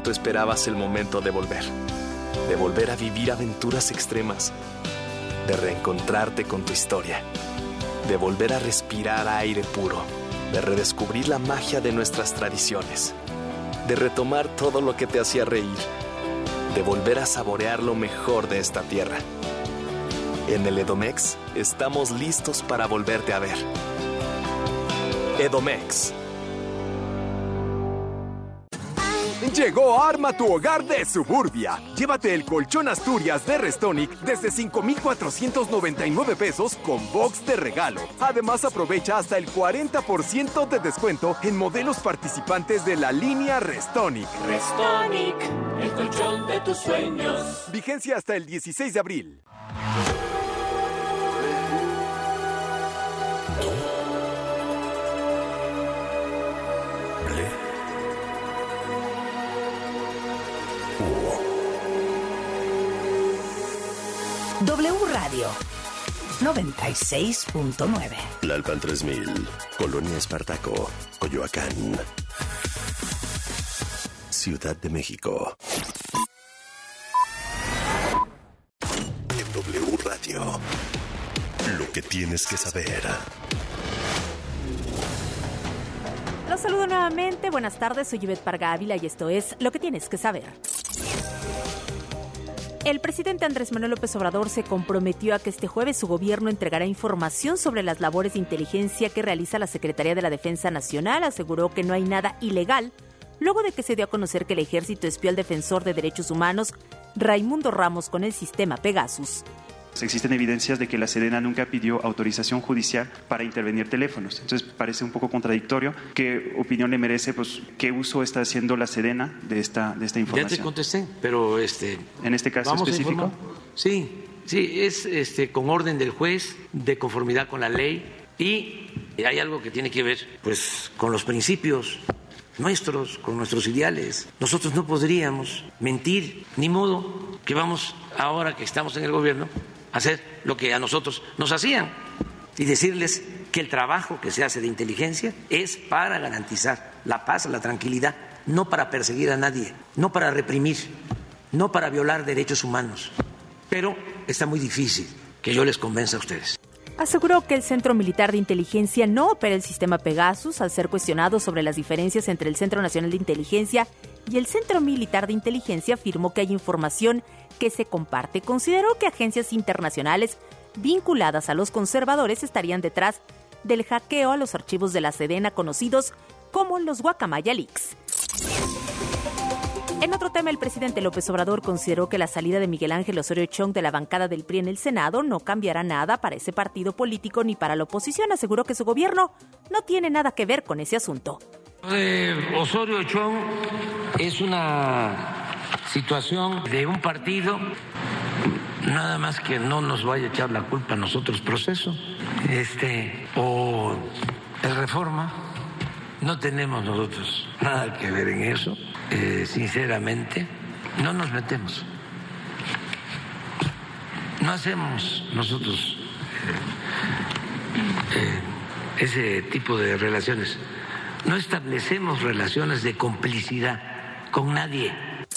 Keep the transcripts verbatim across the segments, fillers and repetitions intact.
cuánto esperabas el momento de volver. De volver a vivir aventuras extremas. De reencontrarte con tu historia. De volver a respirar aire puro. De redescubrir la magia de nuestras tradiciones. De retomar todo lo que te hacía reír. De volver a saborear lo mejor de esta tierra. En el Edomex estamos listos para volverte a ver. Edomex. Llegó Arma tu Hogar de Suburbia. Llévate el colchón Asturias de Restonic desde cinco mil cuatrocientos noventa y nueve pesos con box de regalo. Además, aprovecha hasta el cuarenta por ciento de descuento en modelos participantes de la línea Restonic. Restonic, el colchón de tus sueños. Vigencia hasta el dieciséis de abril. W Radio noventa y seis punto nueve. Tlalpan tres mil, Colonia Espartaco, Coyoacán, Ciudad de México. En W Radio, lo que tienes que saber. Los saludo nuevamente, buenas tardes, soy Ivette Parga Ávila y esto es Lo que tienes que saber. El presidente Andrés Manuel López Obrador se comprometió a que este jueves su gobierno entregará información sobre las labores de inteligencia que realiza la Secretaría de la Defensa Nacional. Aseguró que no hay nada ilegal, luego de que se dio a conocer que el ejército espió al defensor de derechos humanos Raimundo Ramos con el sistema Pegasus. Existen evidencias de que la Sedena nunca pidió autorización judicial para intervenir teléfonos. Entonces parece un poco contradictorio. ¿Qué opinión le merece? Pues, ¿qué uso está haciendo la Sedena de esta, de esta información? Ya te contesté, pero este. ¿En este caso específico? Sí, sí, es este con orden del juez, de conformidad con la ley, y hay algo que tiene que ver, pues, con los principios nuestros, con nuestros ideales. Nosotros no podríamos mentir, ni modo que vamos, ahora que estamos en el gobierno, hacer lo que a nosotros nos hacían y decirles que el trabajo que se hace de inteligencia es para garantizar la paz, la tranquilidad, no para perseguir a nadie, no para reprimir, no para violar derechos humanos. Pero está muy difícil que yo les convenza a ustedes. Aseguró que el Centro Militar de Inteligencia no opera el sistema Pegasus. Al ser cuestionado sobre las diferencias entre el Centro Nacional de Inteligencia y el Centro Militar de Inteligencia, afirmó que hay información que se comparte. Consideró que agencias internacionales vinculadas a los conservadores estarían detrás del hackeo a los archivos de la Sedena conocidos como los Guacamaya Leaks. En otro tema, el presidente López Obrador consideró que la salida de Miguel Ángel Osorio Chong de la bancada del P R I en el Senado no cambiará nada para ese partido político ni para la oposición. Aseguró que su gobierno no tiene nada que ver con ese asunto. Eh, Osorio Chong es una situación de un partido, nada más que no nos vaya a echar la culpa a nosotros proceso, este, o el Reforma, no tenemos nosotros nada que ver en eso, eh, sinceramente, no nos metemos, no hacemos nosotros eh, ese tipo de relaciones, no establecemos relaciones de complicidad con nadie.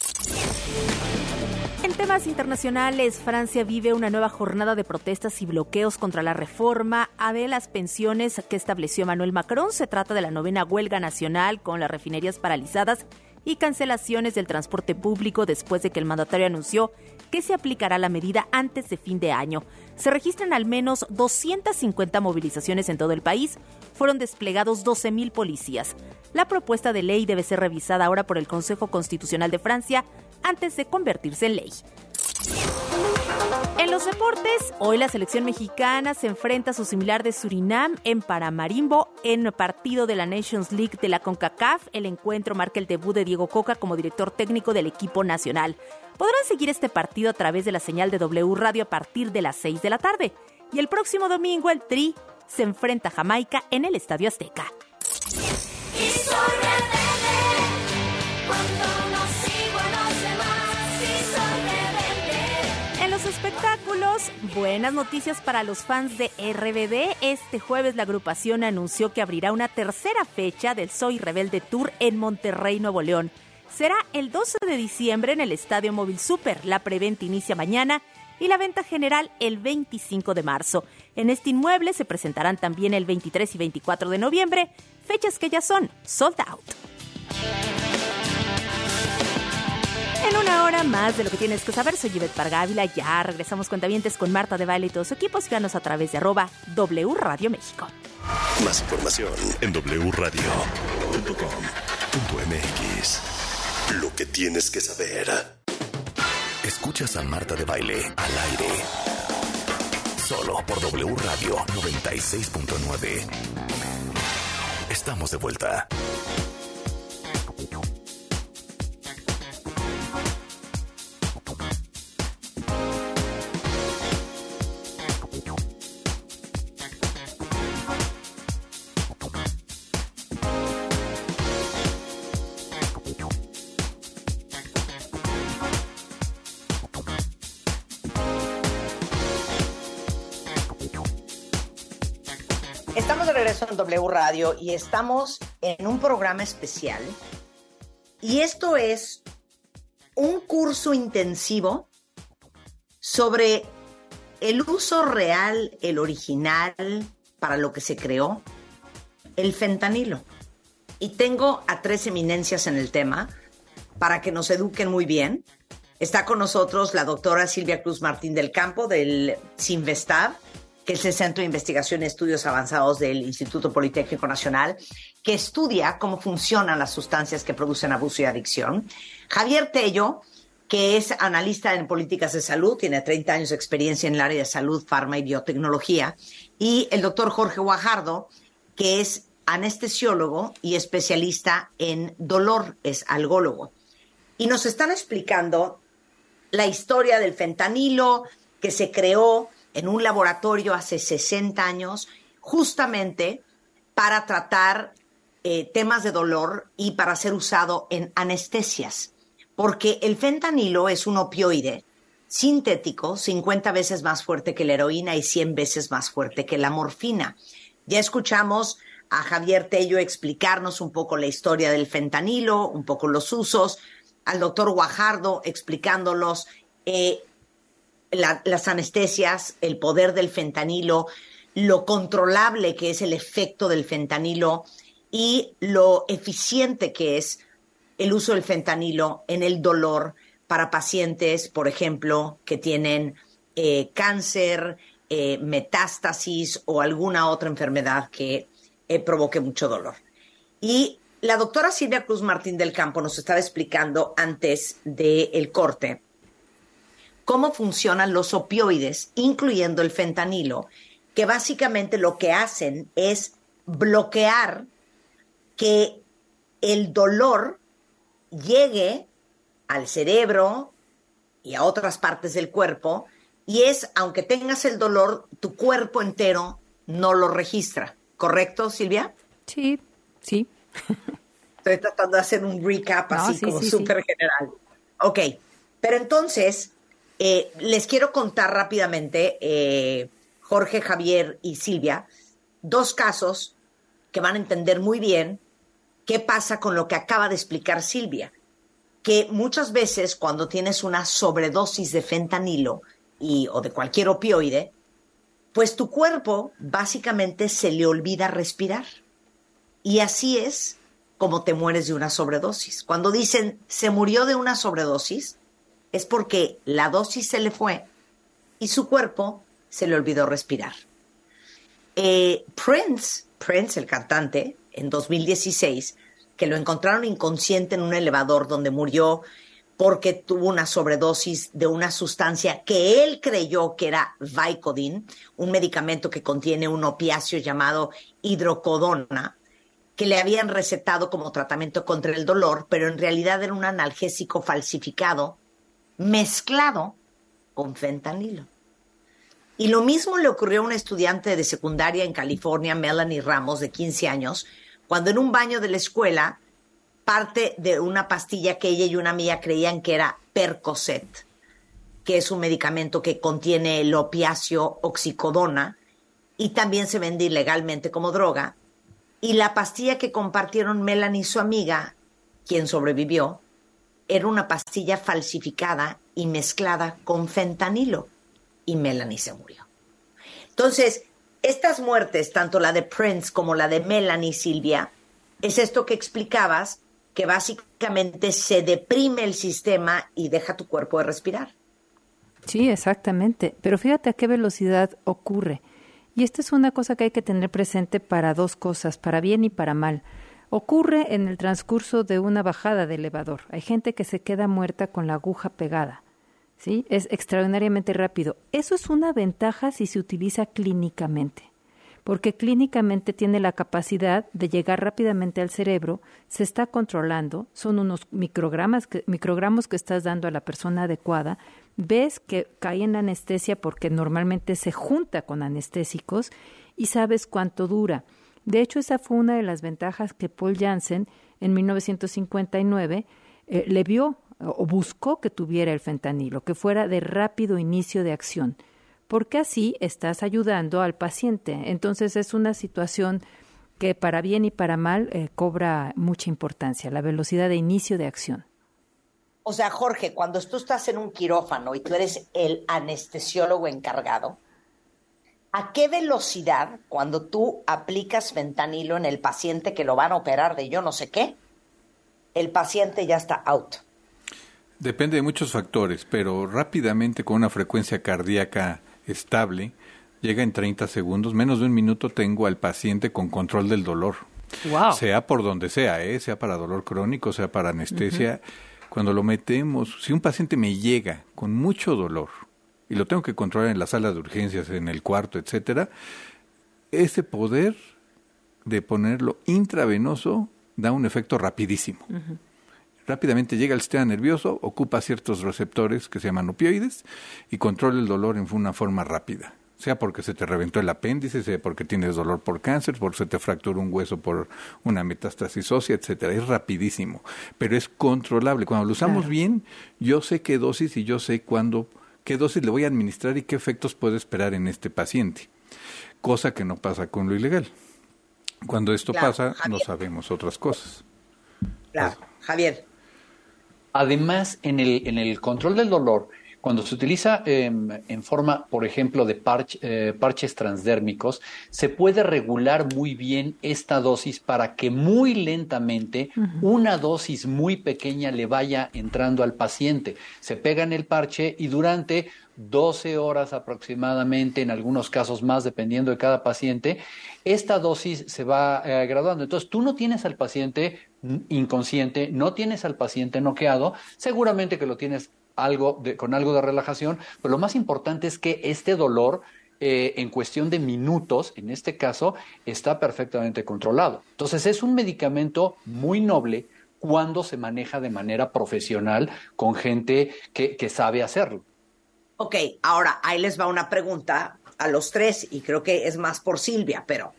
En temas internacionales, Francia vive una nueva jornada de protestas y bloqueos contra la reforma a de las pensiones que estableció Emmanuel Macron. Se trata de la novena huelga nacional con las refinerías paralizadas y cancelaciones del transporte público después de que el mandatario anunció que se aplicará la medida antes de fin de año. Se registran al menos doscientas cincuenta movilizaciones en todo el país. Fueron desplegados doce mil policías. La propuesta de ley debe ser revisada ahora por el Consejo Constitucional de Francia antes de convertirse en ley. En los deportes, hoy la selección mexicana se enfrenta a su similar de Surinam en Paramarimbo en partido de la Nations League de la CONCACAF. El encuentro marca el debut de Diego Coca como director técnico del equipo nacional. Podrán seguir este partido a través de la señal de W Radio a partir de las seis de la tarde. Y el próximo domingo el Tri se enfrenta a Jamaica en el Estadio Azteca. Y soy rebelde cuando no sigo a los demás. Y soy rebelde. En los espectáculos, buenas noticias para los fans de R B D. Este jueves la agrupación anunció que abrirá una tercera fecha del Soy Rebelde Tour en Monterrey, Nuevo León. será el doce de diciembre en el Estadio Móvil Super. La preventa inicia mañana y la venta general el veinticinco de marzo. En este inmueble se presentarán también el veintitrés y veinticuatro de noviembre, fechas que ya son sold out. En una hora más de lo que tienes que saber, soy Ivette Parga Ávila. Ya regresamos cuentavientes con Marta de Baile y todo su equipo. Síganos a través de arroba W Radio México. Más información en doble u radio punto com punto m x. Lo que tienes que saber. Escuchas a Marta de Baile al aire. Solo por W Radio noventa y seis punto nueve. Estamos de vuelta. Estamos de regreso en W Radio y estamos en un programa especial. Y esto es un curso intensivo sobre el uso real, el original, para lo que se creó, el fentanilo. Y tengo a tres eminencias en el tema para que nos eduquen muy bien. Está con nosotros la doctora Silvia Cruz Martín del Campo del CINVESTAB, que es el Centro de Investigación y Estudios Avanzados del Instituto Politécnico Nacional, que estudia cómo funcionan las sustancias que producen abuso y adicción. Javier Tello, que es analista en políticas de salud, tiene treinta años de experiencia en el área de salud, farma y biotecnología. Y el doctor Jorge Guajardo, que es anestesiólogo y especialista en dolor, es algólogo. Y nos están explicando la historia del fentanilo, que se creó en un laboratorio hace sesenta años, justamente para tratar eh, temas de dolor y para ser usado en anestesias. Porque el fentanilo es un opioide sintético, cincuenta veces más fuerte que la heroína y cien veces más fuerte que la morfina. Ya escuchamos a Javier Tello explicarnos un poco la historia del fentanilo, un poco los usos, al doctor Guajardo explicándolos eh, La, las anestesias, el poder del fentanilo, lo controlable que es el efecto del fentanilo y lo eficiente que es el uso del fentanilo en el dolor para pacientes, por ejemplo, que tienen eh, cáncer, eh, metástasis o alguna otra enfermedad que eh, provoque mucho dolor. Y la doctora Silvia Cruz Martín del Campo nos estaba explicando antes del corte cómo funcionan los opioides, incluyendo el fentanilo, que básicamente lo que hacen es bloquear que el dolor llegue al cerebro y a otras partes del cuerpo, y es, aunque tengas el dolor, tu cuerpo entero no lo registra. ¿Correcto, Silvia? Sí, sí. Estoy tratando de hacer un recap así no, sí, como sí, súper sí. general. Ok, pero entonces eh, les quiero contar rápidamente, eh, Jorge, Javier y Silvia, dos casos que van a entender muy bien qué pasa con lo que acaba de explicar Silvia. Que muchas veces cuando tienes una sobredosis de fentanilo y, o de cualquier opioide, pues tu cuerpo básicamente se le olvida respirar. Y así es como te mueres de una sobredosis. Cuando dicen se murió de una sobredosis, es porque la dosis se le fue y su cuerpo se le olvidó respirar. Eh, Prince, Prince, el cantante, en dos mil dieciséis, que lo encontraron inconsciente en un elevador donde murió porque tuvo una sobredosis de una sustancia que él creyó que era Vicodin, un medicamento que contiene un opiáceo llamado hidrocodona, que le habían recetado como tratamiento contra el dolor, pero en realidad era un analgésico falsificado mezclado con fentanilo. Y lo mismo le ocurrió a una estudiante de secundaria en California, Melanie Ramos, de quince años, cuando en un baño de la escuela, parte de una pastilla que ella y una amiga creían que era Percocet, que es un medicamento que contiene el opiáceo oxicodona y también se vende ilegalmente como droga, y la pastilla que compartieron Melanie y su amiga, quien sobrevivió, era una pastilla falsificada y mezclada con fentanilo. Y Melanie se murió. Entonces, estas muertes, tanto la de Prince como la de Melanie, Silvia, es esto que explicabas, que básicamente se deprime el sistema y deja tu cuerpo de respirar. Sí, exactamente. Pero fíjate a qué velocidad ocurre. Y esta es una cosa que hay que tener presente para dos cosas, para bien y para mal. Ocurre en el transcurso de una bajada de elevador. Hay gente que se queda muerta con la aguja pegada. ¿Sí? Es extraordinariamente rápido. Eso es una ventaja si se utiliza clínicamente, porque clínicamente tiene la capacidad de llegar rápidamente al cerebro, se está controlando, son unos microgramas que, microgramos que estás dando a la persona adecuada, ves que cae en la anestesia porque normalmente se junta con anestésicos y sabes cuánto dura. De hecho, esa fue una de las ventajas que Paul Janssen en mil novecientos cincuenta y nueve eh, le vio o buscó que tuviera el fentanilo, que fuera de rápido inicio de acción, porque así estás ayudando al paciente. Entonces es una situación que para bien y para mal eh, cobra mucha importancia, la velocidad de inicio de acción. O sea, Jorge, cuando tú estás en un quirófano y tú eres el anestesiólogo encargado, ¿a qué velocidad, cuando tú aplicas fentanilo en el paciente que lo van a operar de yo no sé qué, el paciente ya está out? Depende de muchos factores, pero rápidamente con una frecuencia cardíaca estable, llega en treinta segundos, menos de un minuto tengo al paciente con control del dolor. Wow. Sea por donde sea, ¿eh? Sea para dolor crónico, sea para anestesia. Uh-huh. Cuando lo metemos, si un paciente me llega con mucho dolor y lo tengo que controlar en la sala de urgencias, en el cuarto, etcétera, ese poder de ponerlo intravenoso da un efecto rapidísimo. Uh-huh. Rápidamente llega al sistema nervioso, ocupa ciertos receptores que se llaman opioides y controla el dolor en una forma rápida. Sea porque se te reventó el apéndice, sea porque tienes dolor por cáncer, porque se te fracturó un hueso por una metástasis ósea, etcétera. Es rapidísimo, pero es controlable. Cuando lo usamos claro. bien, yo sé qué dosis y yo sé cuándo, qué dosis le voy a administrar y qué efectos puedo esperar en este paciente. Cosa que no pasa con lo ilegal. Cuando esto claro, pasa, Javier. No sabemos otras cosas. Claro, Javier. Además, en el, en el control del dolor, cuando se utiliza eh, en forma, por ejemplo, de parche, eh, parches transdérmicos, se puede regular muy bien esta dosis para que muy lentamente uh-huh. una dosis muy pequeña le vaya entrando al paciente. Se pega en el parche y durante doce horas aproximadamente, en algunos casos más, dependiendo de cada paciente, esta dosis se va eh, graduando. Entonces, tú no tienes al paciente inconsciente, no tienes al paciente noqueado, seguramente que lo tienes algo de, con algo de relajación, pero lo más importante es que este dolor, eh, en cuestión de minutos, en este caso, está perfectamente controlado. Entonces, es un medicamento muy noble cuando se maneja de manera profesional con gente que, que sabe hacerlo. Ok, ahora ahí les va una pregunta a los tres y creo que es más por Silvia, pero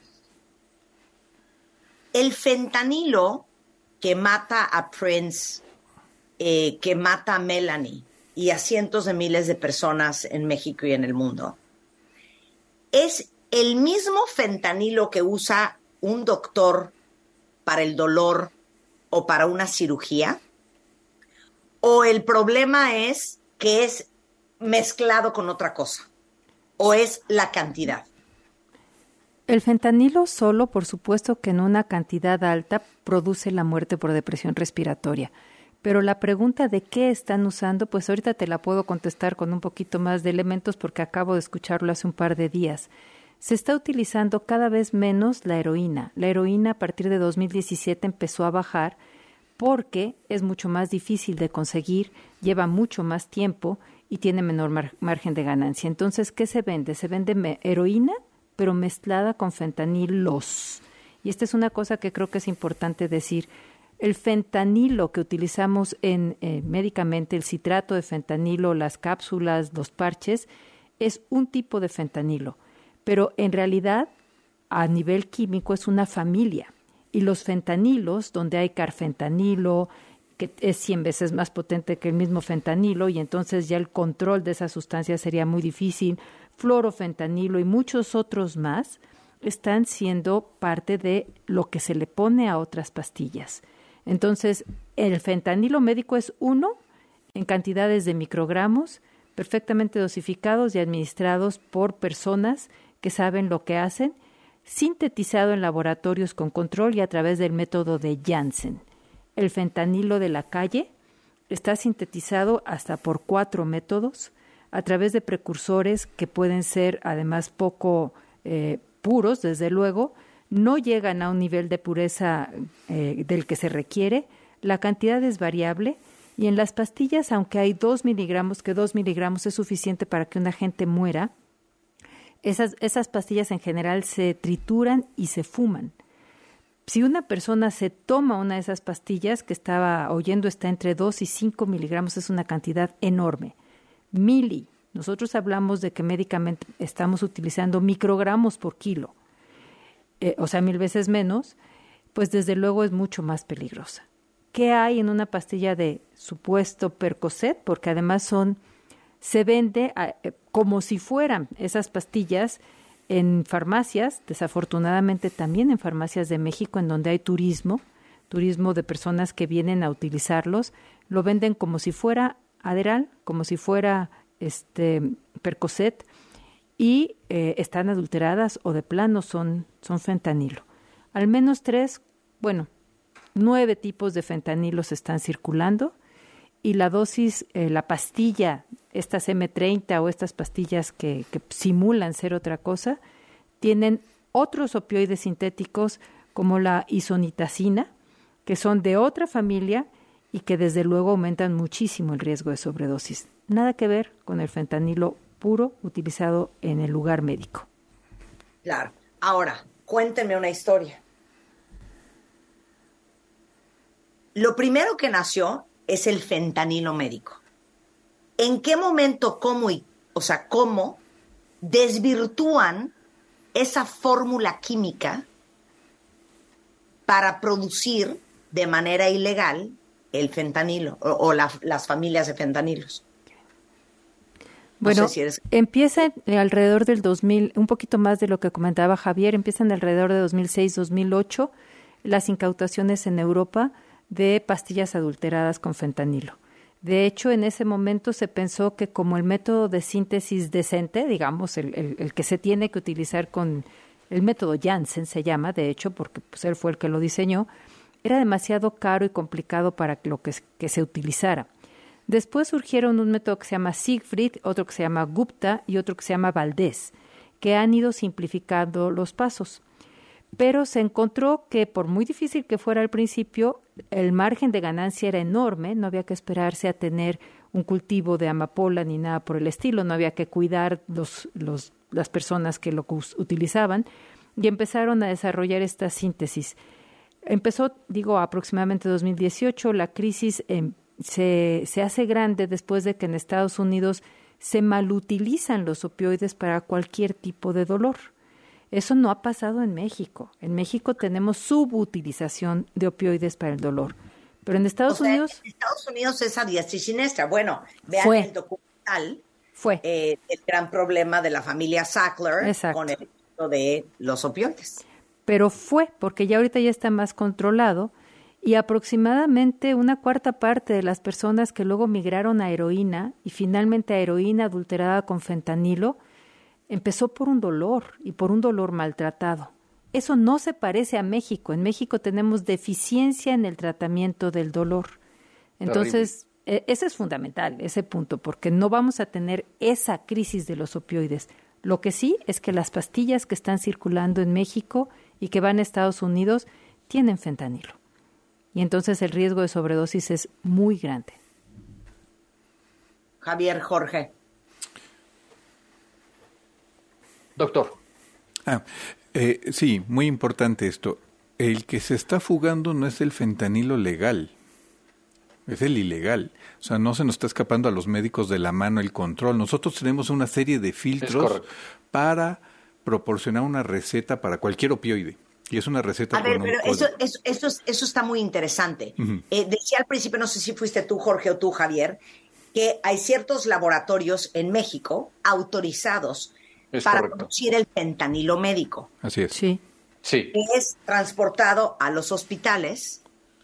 el fentanilo que mata a Prince, eh, que mata a Melanie y a cientos de miles de personas en México y en el mundo, ¿es el mismo fentanilo que usa un doctor para el dolor o para una cirugía? ¿O el problema es que es mezclado con otra cosa? ¿O es la cantidad? El fentanilo solo, por supuesto que en una cantidad alta, produce la muerte por depresión respiratoria. Pero la pregunta de qué están usando, pues ahorita te la puedo contestar con un poquito más de elementos porque acabo de escucharlo hace un par de días. Se está utilizando cada vez menos la heroína. La heroína a partir de dos mil diecisiete empezó a bajar porque es mucho más difícil de conseguir, lleva mucho más tiempo y tiene menor mar- margen de ganancia. Entonces, ¿qué se vende? Se vende me- heroína, pero mezclada con fentanilos. Y esta es una cosa que creo que es importante decir. El fentanilo que utilizamos en eh, médicamente, el citrato de fentanilo, las cápsulas, los parches, es un tipo de fentanilo. Pero en realidad, a nivel químico, es una familia. Y los fentanilos, donde hay carfentanilo, que es cien veces más potente que el mismo fentanilo, y entonces ya el control de esa sustancia sería muy difícil, fluorofentanilo y muchos otros más, están siendo parte de lo que se le pone a otras pastillas. Entonces, el fentanilo médico es uno en cantidades de microgramos, perfectamente dosificados y administrados por personas que saben lo que hacen, sintetizado en laboratorios con control y a través del método de Janssen. El fentanilo de la calle está sintetizado hasta por cuatro métodos, a través de precursores que pueden ser además poco eh, puros, desde luego, no llegan a un nivel de pureza eh, del que se requiere, la cantidad es variable, y en las pastillas, aunque hay dos miligramos, que dos miligramos es suficiente para que una gente muera, esas, esas pastillas en general se trituran y se fuman. Si una persona se toma una de esas pastillas, que estaba oyendo está entre dos y cinco miligramos, es una cantidad enorme. Mili, nosotros hablamos de que médicamente estamos utilizando microgramos por kilo, eh, o sea, mil veces menos, pues desde luego es mucho más peligrosa. ¿Qué hay en una pastilla de supuesto Percocet? Porque además son, se vende eh, como si fueran esas pastillas en farmacias, desafortunadamente también en farmacias de México, en donde hay turismo, turismo de personas que vienen a utilizarlos, lo venden como si fuera Adderall, como si fuera este Percocet, y eh, están adulteradas o de plano son, son fentanilo. Al menos tres, bueno, nueve tipos de fentanilos están circulando, y la dosis, eh, la pastilla, estas eme treinta o estas pastillas que, que simulan ser otra cosa, tienen otros opioides sintéticos como la isonitacina, que son de otra familia y que desde luego aumentan muchísimo el riesgo de sobredosis. Nada que ver con el fentanilo puro utilizado en el lugar médico. Claro. Ahora, cuéntenme una historia. Lo primero que nació es el fentanilo médico. ¿En qué momento, cómo y, o sea, cómo desvirtúan esa fórmula química para producir de manera ilegal el fentanilo o, o la, las familias de fentanilos? No bueno, sé si eres... empieza alrededor del dos mil, un poquito más de lo que comentaba Javier, empiezan alrededor de dos mil seis, dos mil ocho las incautaciones en Europa de pastillas adulteradas con fentanilo. De hecho, en ese momento se pensó que como el método de síntesis decente, digamos, el, el, el que se tiene que utilizar con el método Janssen, se llama, de hecho, porque pues, él fue el que lo diseñó, era demasiado caro y complicado para lo que, que se utilizara. Después surgieron un método que se llama Siegfried, otro que se llama Gupta y otro que se llama Valdés, que han ido simplificando los pasos. Pero se encontró que por muy difícil que fuera al principio, el margen de ganancia era enorme, no había que esperarse a tener un cultivo de amapola ni nada por el estilo, no había que cuidar los, los, las personas que lo utilizaban, y empezaron a desarrollar esta síntesis. Empezó, digo, aproximadamente dos mil dieciocho, la crisis eh, se, se hace grande después de que en Estados Unidos se malutilizan los opioides para cualquier tipo de dolor. Eso no ha pasado en México. En México tenemos subutilización de opioides para el dolor. Pero en Estados o sea, Unidos... En Estados Unidos es a diestra y siniestra. Bueno, vean fue. el documental fue. Eh, el gran problema de la familia Sackler Exacto. con el efecto de los opioides. Pero fue, porque ya ahorita ya está más controlado, y aproximadamente una cuarta parte de las personas que luego migraron a heroína y finalmente a heroína adulterada con fentanilo, empezó por un dolor y por un dolor maltratado. Eso no se parece a México. En México tenemos deficiencia en el tratamiento del dolor. Entonces, eh, ese es fundamental, ese punto, porque no vamos a tener esa crisis de los opioides. Lo que sí es que las pastillas que están circulando en México y que van a Estados Unidos tienen fentanilo. Y entonces el riesgo de sobredosis es muy grande. Javier, Jorge. Doctor. Ah, eh, sí, muy importante esto. El que se está fugando no es el fentanilo legal, es el ilegal. O sea, no se nos está escapando a los médicos de la mano el control. Nosotros tenemos una serie de filtros para proporcionar una receta para cualquier opioide. Y es una receta A ver, con un pero código. eso, eso, eso, es- eso está muy interesante. Ujú. Eh, decía al principio, no sé si fuiste tú, Jorge, o tú, Javier, que hay ciertos laboratorios en México autorizados Es para correcto. producir el fentanilo médico, Así es. Sí. Sí. que es transportado a los hospitales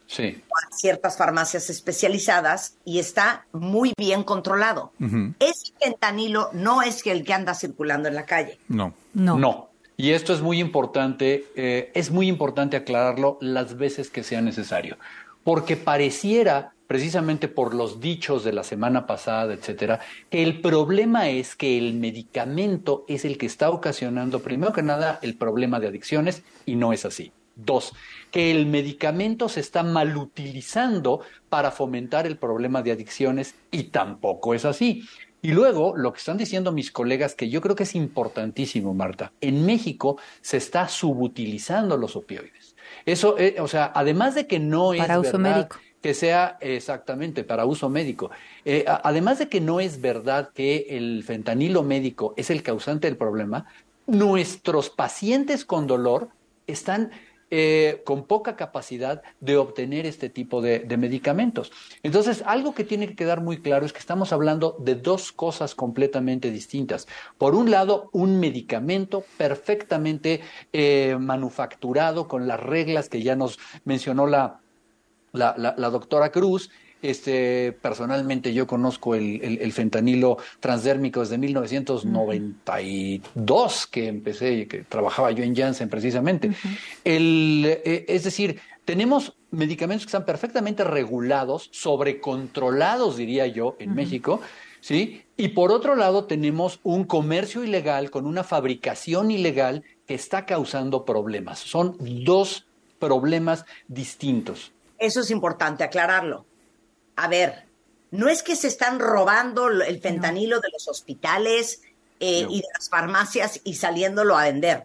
Sí. a ciertas farmacias especializadas y está muy bien controlado. Uh-huh. Ese fentanilo no es el que anda circulando en la calle. No. No. No. Y esto es muy importante, eh, es muy importante aclararlo las veces que sea necesario, porque pareciera, precisamente por los dichos de la semana pasada, etcétera, que el problema es que el medicamento es el que está ocasionando, primero que nada, el problema de adicciones, y no es así. Dos, que el medicamento se está malutilizando para fomentar el problema de adicciones, y tampoco es así. Y luego, lo que están diciendo mis colegas, que yo creo que es importantísimo, Marta, en México se está subutilizando los opioides. Eso, eh, o sea, además de que no es para uso verdad médico. que sea exactamente para uso médico, eh, a, además de que no es verdad que el fentanilo médico es el causante del problema, nuestros pacientes con dolor están Eh, con poca capacidad de obtener este tipo de, de medicamentos. Entonces, algo que tiene que quedar muy claro es que estamos hablando de dos cosas completamente distintas. Por un lado, un medicamento perfectamente eh, manufacturado con las reglas que ya nos mencionó la, la, la, la doctora Cruz. Este, personalmente yo conozco el, el, el fentanilo transdérmico desde mil novecientos noventa y dos, que empecé, que trabajaba yo en Janssen precisamente. Uh-huh. El, eh, es decir, tenemos medicamentos que están perfectamente regulados, sobrecontrolados, diría yo, en uh-huh. México, ¿sí? Y por otro lado tenemos un comercio ilegal con una fabricación ilegal que está causando problemas. Son dos problemas distintos. Eso es importante aclararlo. A ver, no es que se están robando el fentanilo no. de los hospitales eh, no. y de las farmacias y saliéndolo a vender.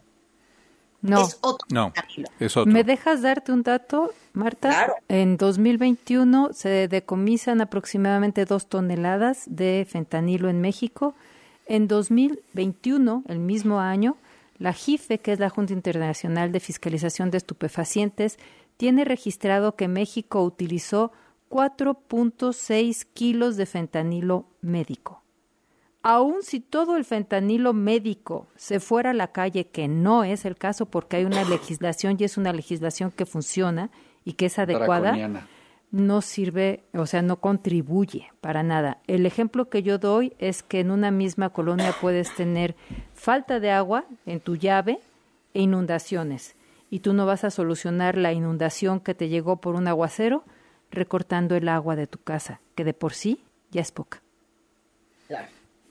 No. Es otro no, fentanilo. Es otro. ¿Me dejas darte un dato, Marta? Claro. En dos mil veintiuno se decomisan aproximadamente dos toneladas de fentanilo en México. En dos mil veintiuno, el mismo año, la J I F E, que es la Junta Internacional de Fiscalización de Estupefacientes, tiene registrado que México utilizó cuatro punto seis kilos de fentanilo médico. Aun si todo el fentanilo médico se fuera a la calle, que no es el caso porque hay una legislación y es una legislación que funciona y que es adecuada, Draconiana. No sirve, o sea, no contribuye para nada. El ejemplo que yo doy es que en una misma colonia puedes tener falta de agua en tu llave e inundaciones, y tú no vas a solucionar la inundación que te llegó por un aguacero recortando el agua de tu casa, que de por sí ya es poca. Claro.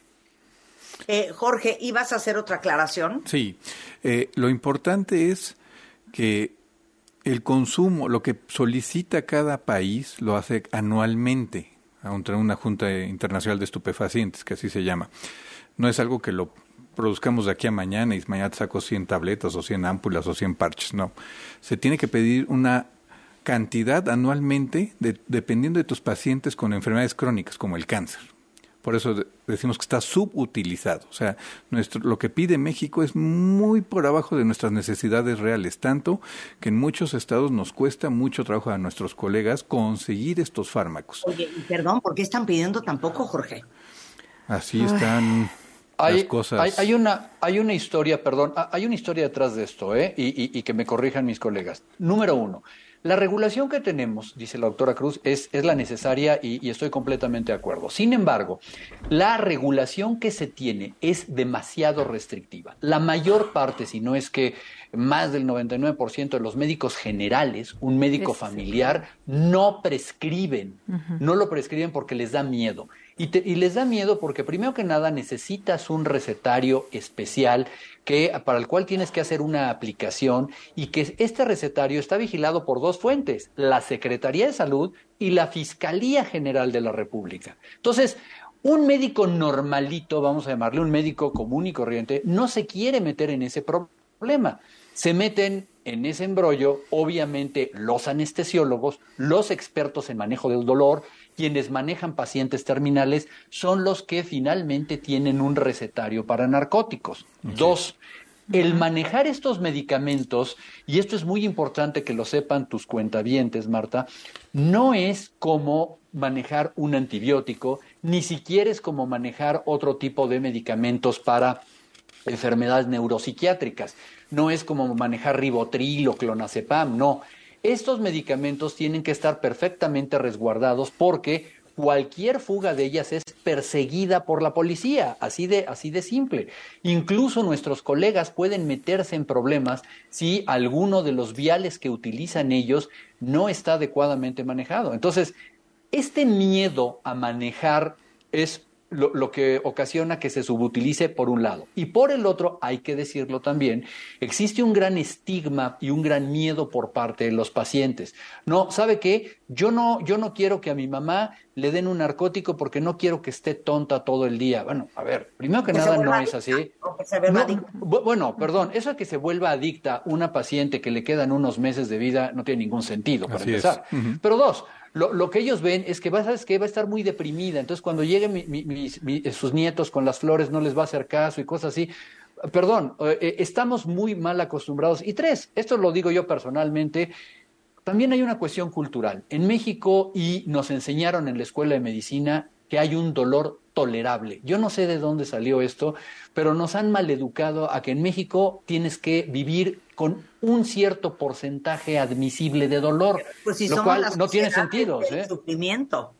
Eh, Jorge, ¿ibas a hacer otra aclaración? Sí. Eh, lo importante es que el consumo, lo que solicita cada país, lo hace anualmente ante una Junta Internacional de Estupefacientes, que así se llama. No es algo que lo produzcamos de aquí a mañana y mañana te saco cien tabletas o cien ámpulas o cien parches, no. Se tiene que pedir una cantidad anualmente de, dependiendo de tus pacientes con enfermedades crónicas como el cáncer. Por eso de, decimos que está subutilizado. O sea, nuestro, lo que pide México es muy por abajo de nuestras necesidades reales, tanto que en muchos estados nos cuesta mucho trabajo a nuestros colegas conseguir estos fármacos. Oye, y perdón, ¿por qué están pidiendo tan poco, Jorge? Así están hay, las cosas. Hay, hay, una, hay una historia, perdón, hay una historia detrás de esto, ¿eh? y, y, y que me corrijan mis colegas. Número uno. La regulación que tenemos, dice la doctora Cruz, es, es la necesaria y, y estoy completamente de acuerdo. Sin embargo, la regulación que se tiene es demasiado restrictiva. La mayor parte, si no es que más del noventa y nueve por ciento de los médicos generales, un médico familiar, no prescriben. Uh-huh. No lo prescriben porque les da miedo. Y, te, y les da miedo porque primero que nada necesitas un recetario especial que, para el cual tienes que hacer una aplicación, y que este recetario está vigilado por dos fuentes, la Secretaría de Salud y la Fiscalía General de la República. Entonces, un médico normalito, vamos a llamarle un médico común y corriente, no se quiere meter en ese problema. Se meten en ese embrollo, obviamente, los anestesiólogos, los expertos en manejo del dolor, quienes manejan pacientes terminales, son los que finalmente tienen un recetario para narcóticos. Okay. Dos, el manejar estos medicamentos, y esto es muy importante que lo sepan tus cuentavientes, Marta, no es como manejar un antibiótico, ni siquiera es como manejar otro tipo de medicamentos para enfermedades neuropsiquiátricas. No es como manejar ribotril o clonazepam, no. Estos medicamentos tienen que estar perfectamente resguardados porque cualquier fuga de ellas es perseguida por la policía, así de, así de simple. Incluso nuestros colegas pueden meterse en problemas si alguno de los viales que utilizan ellos no está adecuadamente manejado. Entonces, este miedo a manejar es Lo, lo que ocasiona que se subutilice por un lado. Y por el otro, hay que decirlo también, existe un gran estigma y un gran miedo por parte de los pacientes. No, ¿sabe qué? Yo no, yo no quiero que a mi mamá le den un narcótico porque no quiero que esté tonta todo el día. Bueno, a ver, primero que, que nada no es así. O que se vuelva adicta. No, bueno, perdón, eso de que se vuelva adicta una paciente que le quedan unos meses de vida no tiene ningún sentido, para así empezar. Uh-huh. Pero dos, Lo, lo que ellos ven es que va, ¿sabes qué? Va a estar muy deprimida. Entonces, cuando lleguen mi, mi, mi, mi, sus nietos con las flores, no les va a hacer caso y cosas así. Perdón, eh, estamos muy mal acostumbrados. Y tres, esto lo digo yo personalmente, también hay una cuestión cultural. En México, y nos enseñaron en la escuela de medicina, que hay un dolor tolerable. Yo no sé de dónde salió esto, pero nos han maleducado a que en México tienes que vivir con un cierto porcentaje admisible de dolor, pues si lo cual no tiene sentido. Del ¿eh? sufrimiento.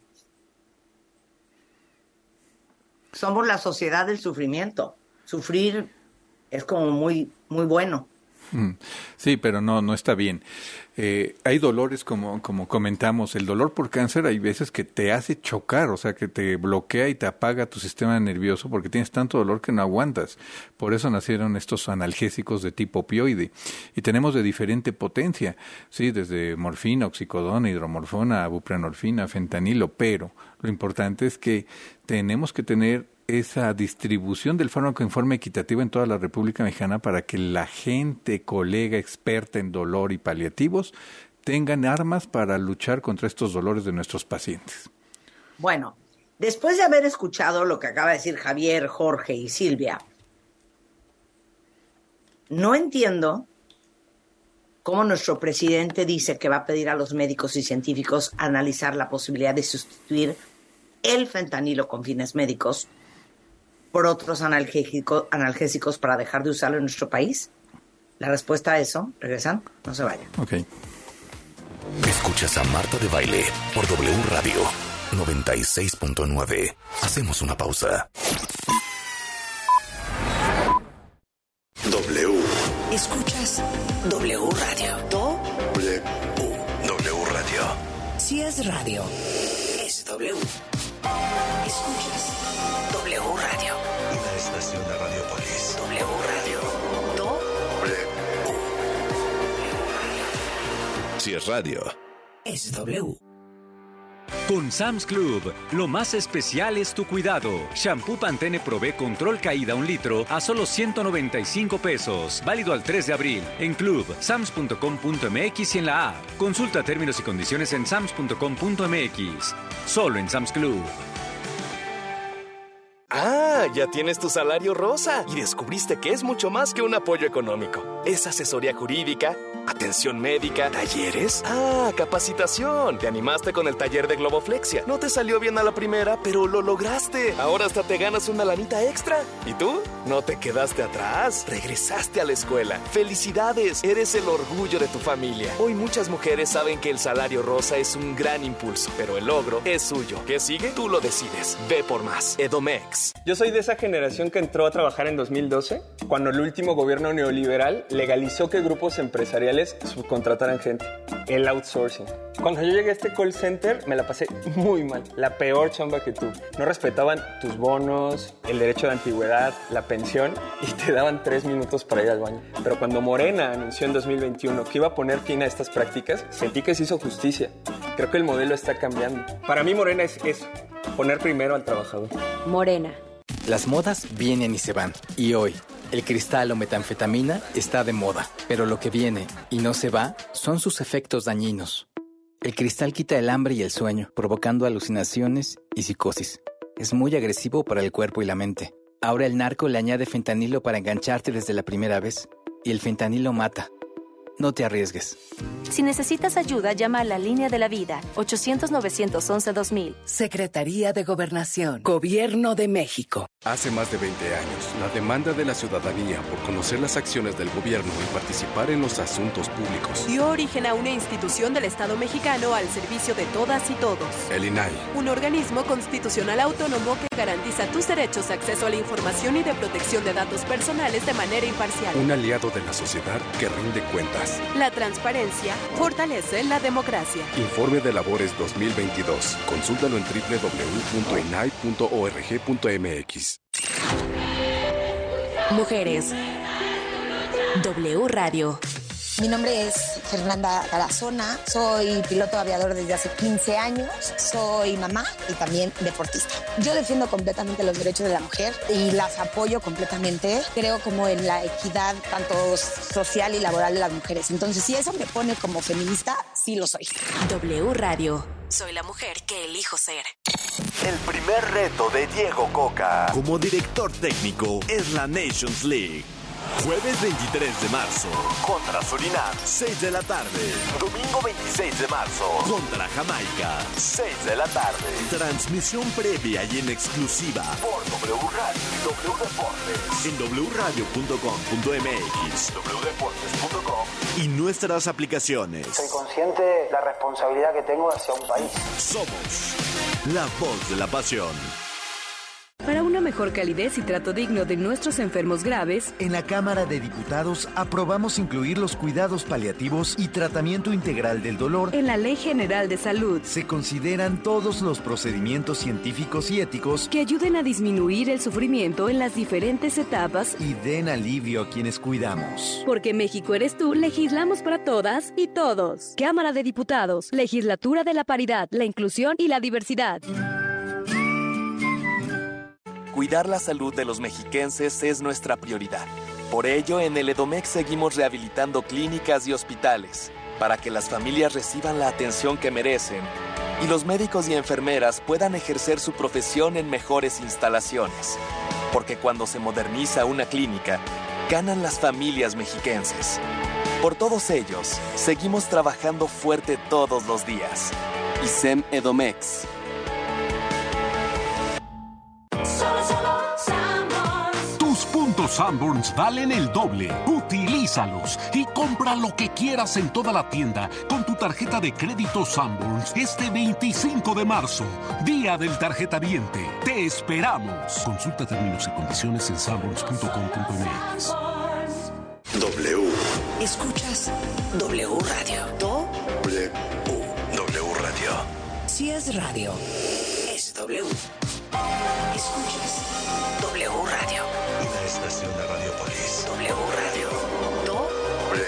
Somos la sociedad del sufrimiento. Sufrir es como muy, muy bueno. Sí, pero no, no está bien. Eh, hay dolores, como, como comentamos, el dolor por cáncer hay veces que te hace chocar, o sea, que te bloquea y te apaga tu sistema nervioso porque tienes tanto dolor que no aguantas. Por eso nacieron estos analgésicos de tipo opioide. Y tenemos de diferente potencia, sí, desde morfina, oxicodona, hidromorfona, buprenorfina, fentanilo, pero lo importante es que tenemos que tener esa distribución del fármaco en forma equitativa en toda la República Mexicana para que la gente, colega, experta en dolor y paliativos tengan armas para luchar contra estos dolores de nuestros pacientes. Bueno, después de haber escuchado lo que acaba de decir Javier, Jorge y Silvia, no entiendo cómo nuestro presidente dice que va a pedir a los médicos y científicos analizar la posibilidad de sustituir el fentanilo con fines médicos por otros analgésicos, analgésicos para dejar de usarlo en nuestro país. La respuesta a eso, regresan, no se vayan. Ok. Escuchas a Marta de Baile por W Radio noventa y seis punto nueve. Hacemos una pausa. W. Escuchas W Radio. Do. W. W Radio. Si es radio, es W. Escuchas W Radio. Una estación de Radiopolis. W Radio. Do. W. Si es radio, es W. Con Sam's Club, lo más especial es tu cuidado. Shampoo Pantene Pro V Control Caída un litro a solo ciento noventa y cinco pesos. Válido al tres de abril. En club, sams punto com punto m x y en la app. Consulta términos y condiciones en sams punto com punto m x. Solo en Sam's Club. Ah, ya tienes tu salario rosa y descubriste que es mucho más que un apoyo económico. Es asesoría jurídica, atención médica, talleres. Ah, capacitación. Te animaste con el taller de Globoflexia. No te salió bien a la primera, pero lo lograste. Ahora hasta te ganas una lanita extra. ¿Y tú? No te quedaste atrás. Regresaste a la escuela. ¡Felicidades! Eres el orgullo de tu familia. Hoy muchas mujeres saben que el salario rosa es un gran impulso, pero el logro es suyo. ¿Qué sigue? Tú lo decides. Ve por más. Edomex. Yo soy de esa generación que entró a trabajar en dos mil doce, cuando el último gobierno neoliberal legalizó que grupos empresariales subcontrataran gente. El outsourcing. Cuando yo llegué a este call center, me la pasé muy mal. La peor chamba que tuve. No respetaban tus bonos, el derecho de antigüedad, la pensión, y te daban tres minutos para ir al baño. Pero cuando Morena anunció en dos mil veintiuno que iba a poner fin a estas prácticas, sentí que se hizo justicia. Creo que el modelo está cambiando. Para mí Morena es eso, poner primero al trabajador. Morena. Las modas vienen y se van. Y hoy, el cristal o metanfetamina está de moda. Pero lo que viene y no se va son sus efectos dañinos. El cristal quita el hambre y el sueño, provocando alucinaciones y psicosis. Es muy agresivo para el cuerpo y la mente. Ahora el narco le añade fentanilo para engancharte desde la primera vez. Y el fentanilo mata. No te arriesgues. Si necesitas ayuda, llama a la Línea de la Vida, ochocientos, novecientos once, dos mil. Secretaría de Gobernación, Gobierno de México. Hace más de veinte años, la demanda de la ciudadanía por conocer las acciones del gobierno y participar en los asuntos públicos dio origen a una institución del Estado mexicano al servicio de todas y todos. El I N A I. Un organismo constitucional autónomo que garantiza tus derechos a acceso a la información y de protección de datos personales de manera imparcial. Un aliado de la sociedad que rinde cuentas. La transparencia fortalece la democracia. Informe de labores dos mil veintidós. Consúltalo en doble u doble u doble u punto i n a i punto org punto m x. Mujeres. W Radio. Mi nombre es Fernanda Tarazona, soy piloto aviador desde hace quince años, soy mamá y también deportista. Yo defiendo completamente los derechos de la mujer y las apoyo completamente. Creo como en la equidad tanto social y laboral de las mujeres. Entonces, si eso me pone como feminista, sí lo soy. W Radio. Soy la mujer que elijo ser. El primer reto de Diego Coca como director técnico es la Nations League. Jueves veintitrés de marzo, contra Surinam, seis de la tarde. Domingo veintiséis de marzo, contra Jamaica, seis de la tarde. Transmisión previa y en exclusiva por W Radio y W Deportes. En doble u radio punto com punto m x, doble u deportes punto com y nuestras aplicaciones. Soy consciente de la responsabilidad que tengo hacia un país. Somos la voz de la pasión. Para una mejor calidez y trato digno de nuestros enfermos graves, en la Cámara de Diputados aprobamos incluir los cuidados paliativos y tratamiento integral del dolor en la Ley General de Salud. Se consideran todos los procedimientos científicos y éticos que ayuden a disminuir el sufrimiento en las diferentes etapas y den alivio a quienes cuidamos. Porque México eres tú, legislamos para todas y todos. Cámara de Diputados, Legislatura de la Paridad, la Inclusión y la Diversidad. Cuidar la salud de los mexiquenses es nuestra prioridad. Por ello, en el Edomex seguimos rehabilitando clínicas y hospitales para que las familias reciban la atención que merecen y los médicos y enfermeras puedan ejercer su profesión en mejores instalaciones. Porque cuando se moderniza una clínica, ganan las familias mexiquenses. Por todos ellos, seguimos trabajando fuerte todos los días. I S E M Edomex. Tus puntos Sanborns valen el doble. Utilízalos y compra lo que quieras en toda la tienda con tu tarjeta de crédito Sanborns este veinticinco de marzo, día del tarjetaviente. Te esperamos. Consulta términos y condiciones en sanborns punto com punto m x. W. Escuchas W Radio. Do W. W Radio. Si es radio, es W. Escuchas W Radio. Una estación de Radiopolis. W Radio. Do W.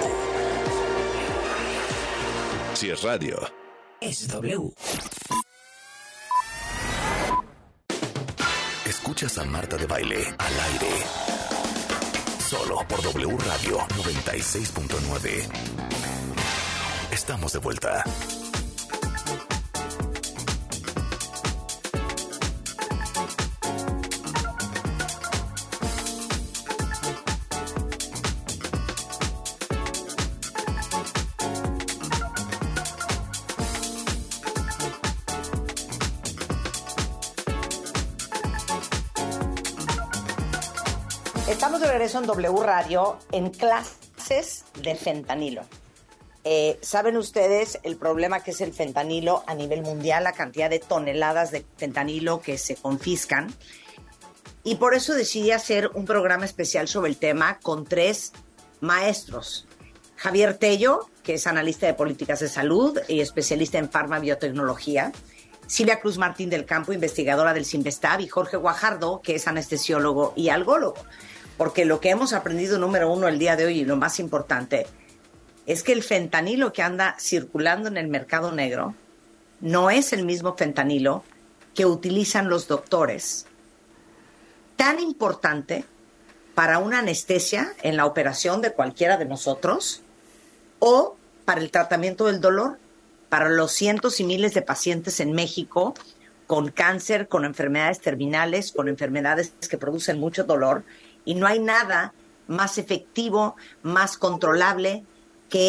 Si es radio, es W. Escuchas a Marta de Baile al aire. Solo por W Radio noventa y seis punto nueve. Estamos de vuelta. Estamos de regreso en W Radio en clases de fentanilo. Eh, ¿Saben ustedes el problema que es el fentanilo a nivel mundial? La cantidad de toneladas de fentanilo que se confiscan. Y por eso decidí hacer un programa especial sobre el tema con tres maestros. Javier Tello, que es analista de políticas de salud y especialista en farmabiotecnología. Silvia Cruz Martín del Campo, investigadora del CIMBESTAB. Y Jorge Guajardo, que es anestesiólogo y algólogo. Porque lo que hemos aprendido, número uno, el día de hoy, y lo más importante, es que el fentanilo que anda circulando en el mercado negro no es el mismo fentanilo que utilizan los doctores. Tan importante para una anestesia en la operación de cualquiera de nosotros o para el tratamiento del dolor, para los cientos y miles de pacientes en México con cáncer, con enfermedades terminales, con enfermedades que producen mucho dolor. Y no hay nada más efectivo, más controlable que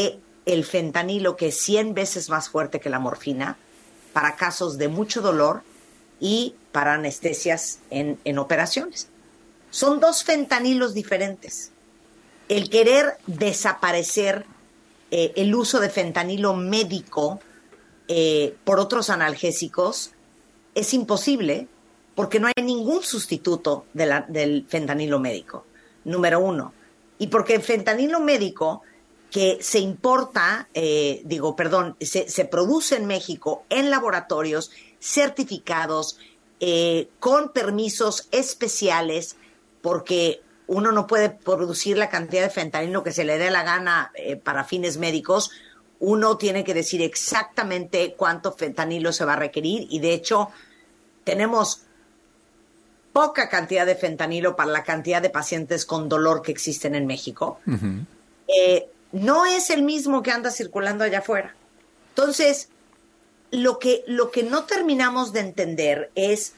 el fentanilo, que es cien veces más fuerte que la morfina, para casos de mucho dolor y para anestesias en, en operaciones. Son dos fentanilos diferentes. El querer desaparecer eh, el uso de fentanilo médico eh, por otros analgésicos es imposible, porque no hay ningún sustituto de la, del fentanilo médico, número uno. Y porque el fentanilo médico que se importa, eh, digo, perdón, se, se produce en México en laboratorios certificados, eh, con permisos especiales, porque uno no puede producir la cantidad de fentanilo que se le dé la gana eh, para fines médicos. Uno tiene que decir exactamente cuánto fentanilo se va a requerir, y de hecho tenemos poca cantidad de fentanilo para la cantidad de pacientes con dolor que existen en México. Uh-huh. Eh, no es el mismo que anda circulando allá afuera. Entonces, lo que, lo que no terminamos de entender es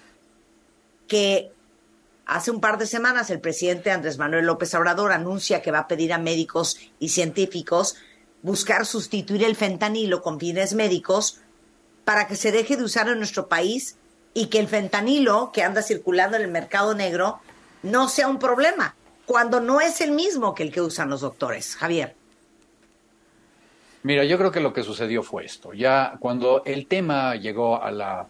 que hace un par de semanas el presidente Andrés Manuel López Obrador anuncia que va a pedir a médicos y científicos buscar sustituir el fentanilo con fines médicos para que se deje de usar en nuestro país y que el fentanilo que anda circulando en el mercado negro no sea un problema, cuando no es el mismo que el que usan los doctores. Javier. Mira, yo creo que lo que sucedió fue esto. Ya cuando el tema llegó a la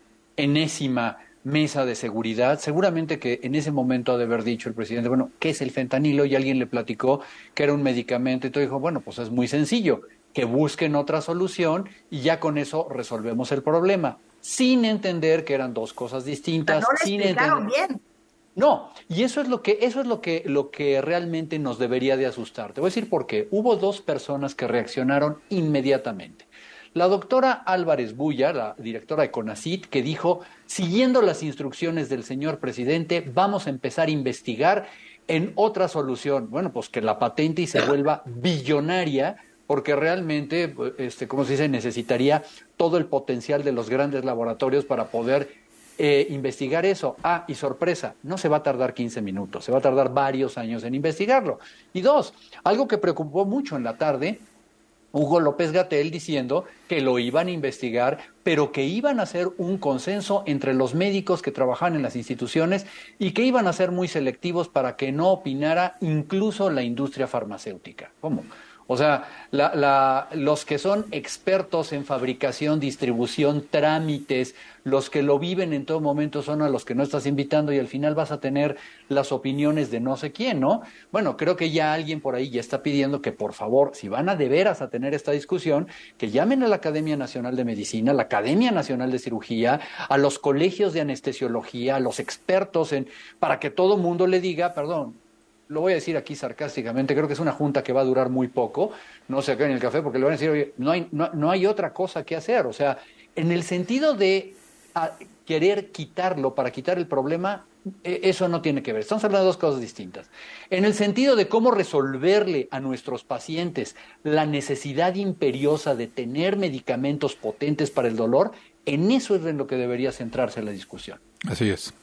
enésima mesa de seguridad, seguramente que en ese momento ha de haber dicho el presidente, bueno, ¿qué es el fentanilo? Y alguien le platicó que era un medicamento y todo dijo, bueno, pues es muy sencillo, que busquen otra solución y ya con eso resolvemos el problema, sin entender que eran dos cosas distintas. Pero no le sin explicaron entender... bien. No, y eso es lo que eso es lo que lo que realmente nos debería de asustar. Te voy a decir por qué. Hubo dos personas que reaccionaron inmediatamente. La doctora Álvarez Bulla, la directora de CONACYT, que dijo, siguiendo las instrucciones del señor presidente, vamos a empezar a investigar en otra solución. Bueno, pues que la patente y se vuelva billonaria, porque realmente, este, como se dice, necesitaría todo el potencial de los grandes laboratorios para poder Eh, investigar eso. Ah, y sorpresa, no se va a tardar quince minutos, se va a tardar varios años en investigarlo. Y dos, algo que preocupó mucho en la tarde, Hugo López-Gatell diciendo que lo iban a investigar, pero que iban a hacer un consenso entre los médicos que trabajaban en las instituciones y que iban a ser muy selectivos para que no opinara incluso la industria farmacéutica. ¿Cómo? O sea, la, la, los que son expertos en fabricación, distribución, trámites, los que lo viven en todo momento son a los que no estás invitando y al final vas a tener las opiniones de no sé quién, ¿no? Bueno, creo que ya alguien por ahí ya está pidiendo que por favor, si van a de veras a tener esta discusión, que llamen a la Academia Nacional de Medicina, a la Academia Nacional de Cirugía, a los colegios de anestesiología, a los expertos en, para que todo mundo le diga, perdón, lo voy a decir aquí sarcásticamente, creo que es una junta que va a durar muy poco, no se acá en el café, porque le van a decir, oye, no hay, no, no hay otra cosa que hacer. O sea, en el sentido de a, querer quitarlo para quitar el problema, eh, eso no tiene que ver. Estamos hablando de dos cosas distintas. En el sentido de cómo resolverle a nuestros pacientes la necesidad imperiosa de tener medicamentos potentes para el dolor, en eso es en lo que debería centrarse la discusión. Así es.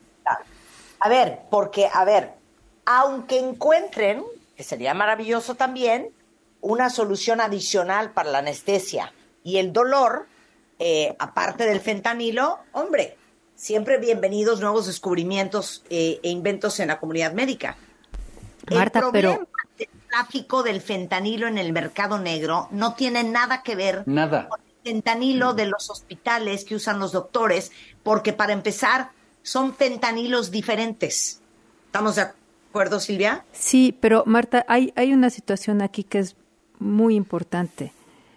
A ver, porque, a ver, aunque encuentren, que sería maravilloso también, una solución adicional para la anestesia y el dolor, eh, aparte del fentanilo, hombre, siempre bienvenidos nuevos descubrimientos eh, e inventos en la comunidad médica. Marta, el problema pero... del tráfico del fentanilo en el mercado negro no tiene nada que ver nada. con el fentanilo de los hospitales que usan los doctores, porque para empezar son fentanilos diferentes. ¿Estamos de acuerdo? ¿De acuerdo, Silvia? Sí, pero Marta, hay, hay una situación aquí que es muy importante.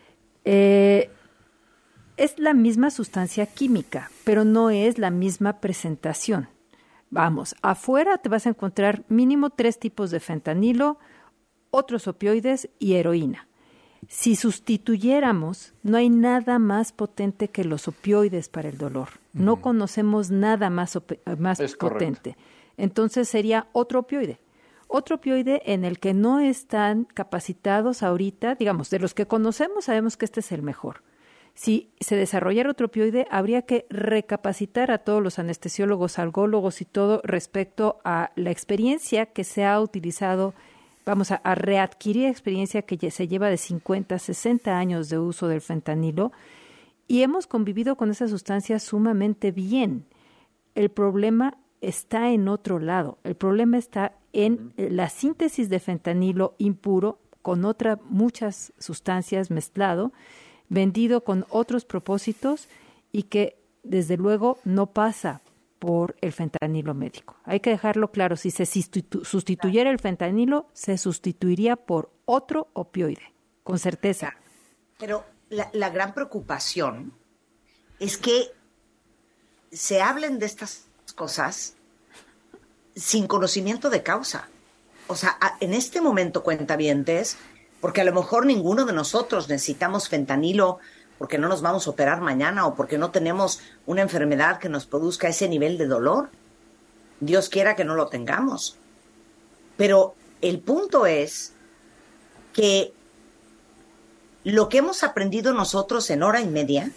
Eh, es la misma sustancia química, pero no es la misma presentación. Vamos, afuera te vas a encontrar mínimo tres tipos de fentanilo, otros opioides y heroína. Si sustituyéramos, no hay nada más potente que los opioides para el dolor. Uh-huh. No conocemos nada más, op- más es potente. Correcto. Entonces sería otro opioide. Otro opioide en el que no están capacitados ahorita, digamos, de los que conocemos sabemos que este es el mejor. Si se desarrollara otro opioide, habría que recapacitar a todos los anestesiólogos, algólogos y todo respecto a la experiencia que se ha utilizado vamos a, a readquirir experiencia que se lleva de cincuenta, sesenta años de uso del fentanilo y hemos convivido con esa sustancia sumamente bien. El problema está en otro lado. El problema está en la síntesis de fentanilo impuro con otras muchas sustancias mezclado, vendido con otros propósitos y que desde luego no pasa por el fentanilo médico. Hay que dejarlo claro, si se sustitu- sustituyera el fentanilo, se sustituiría por otro opioide, con certeza. Pero la, la gran preocupación es que se hablen de estas cosas sin conocimiento de causa. O sea, a, en este momento, cuentavientes, porque a lo mejor ninguno de nosotros necesitamos fentanilo porque no nos vamos a operar mañana o porque no tenemos una enfermedad que nos produzca ese nivel de dolor. Dios quiera que no lo tengamos. Pero el punto es que lo que hemos aprendido nosotros en hora y media,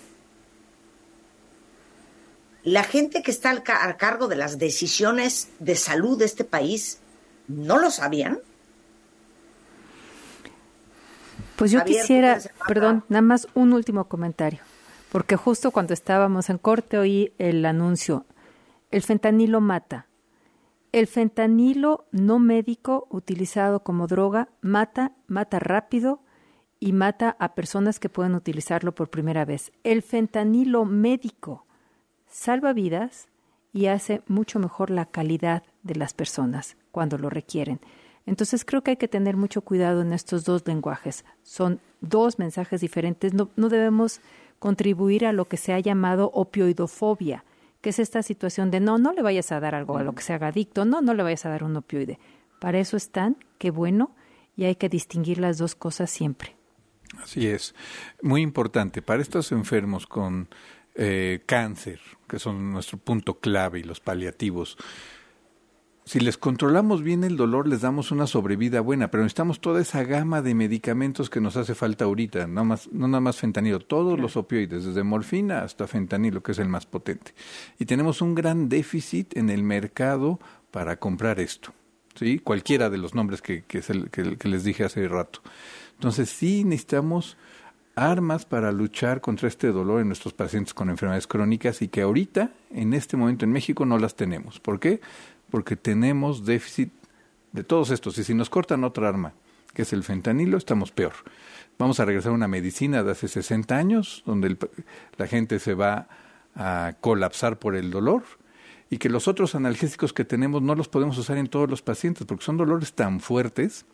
la gente que está al, ca- al cargo de las decisiones de salud de este país, ¿no lo sabían? Pues yo Javier, quisiera, ¿tú qué se perdón, nada más un último comentario, porque justo cuando estábamos en corte oí el anuncio, el fentanilo mata. El fentanilo no médico utilizado como droga mata, mata rápido y mata a personas que pueden utilizarlo por primera vez. El fentanilo médico salva vidas y hace mucho mejor la calidad de las personas cuando lo requieren. Entonces creo que hay que tener mucho cuidado en estos dos lenguajes. Son dos mensajes diferentes. No, no debemos contribuir a lo que se ha llamado opioidofobia, que es esta situación de no, no le vayas a dar algo a lo que se haga adicto, no, no le vayas a dar un opioide. Para eso están, qué bueno, y hay que distinguir las dos cosas siempre. Así es. Muy importante. Para estos enfermos con eh, cáncer, que son nuestro punto clave, y los paliativos, si les controlamos bien el dolor, les damos una sobrevida buena, pero necesitamos toda esa gama de medicamentos que nos hace falta ahorita, no, más, no nada más fentanilo, todos los opioides, desde morfina hasta fentanilo, que es el más potente. Y tenemos un gran déficit en el mercado para comprar esto, ¿sí? Cualquiera de los nombres que, que, es el, que, que les dije hace rato. Entonces sí necesitamos armas para luchar contra este dolor en nuestros pacientes con enfermedades crónicas y que ahorita, en este momento en México, no las tenemos. ¿Por qué? Porque tenemos déficit de todos estos. Y si nos cortan otra arma, que es el fentanilo, estamos peor. Vamos a regresar a una medicina de hace sesenta años, donde el, la gente se va a colapsar por el dolor, y que los otros analgésicos que tenemos no los podemos usar en todos los pacientes, porque son dolores tan fuertes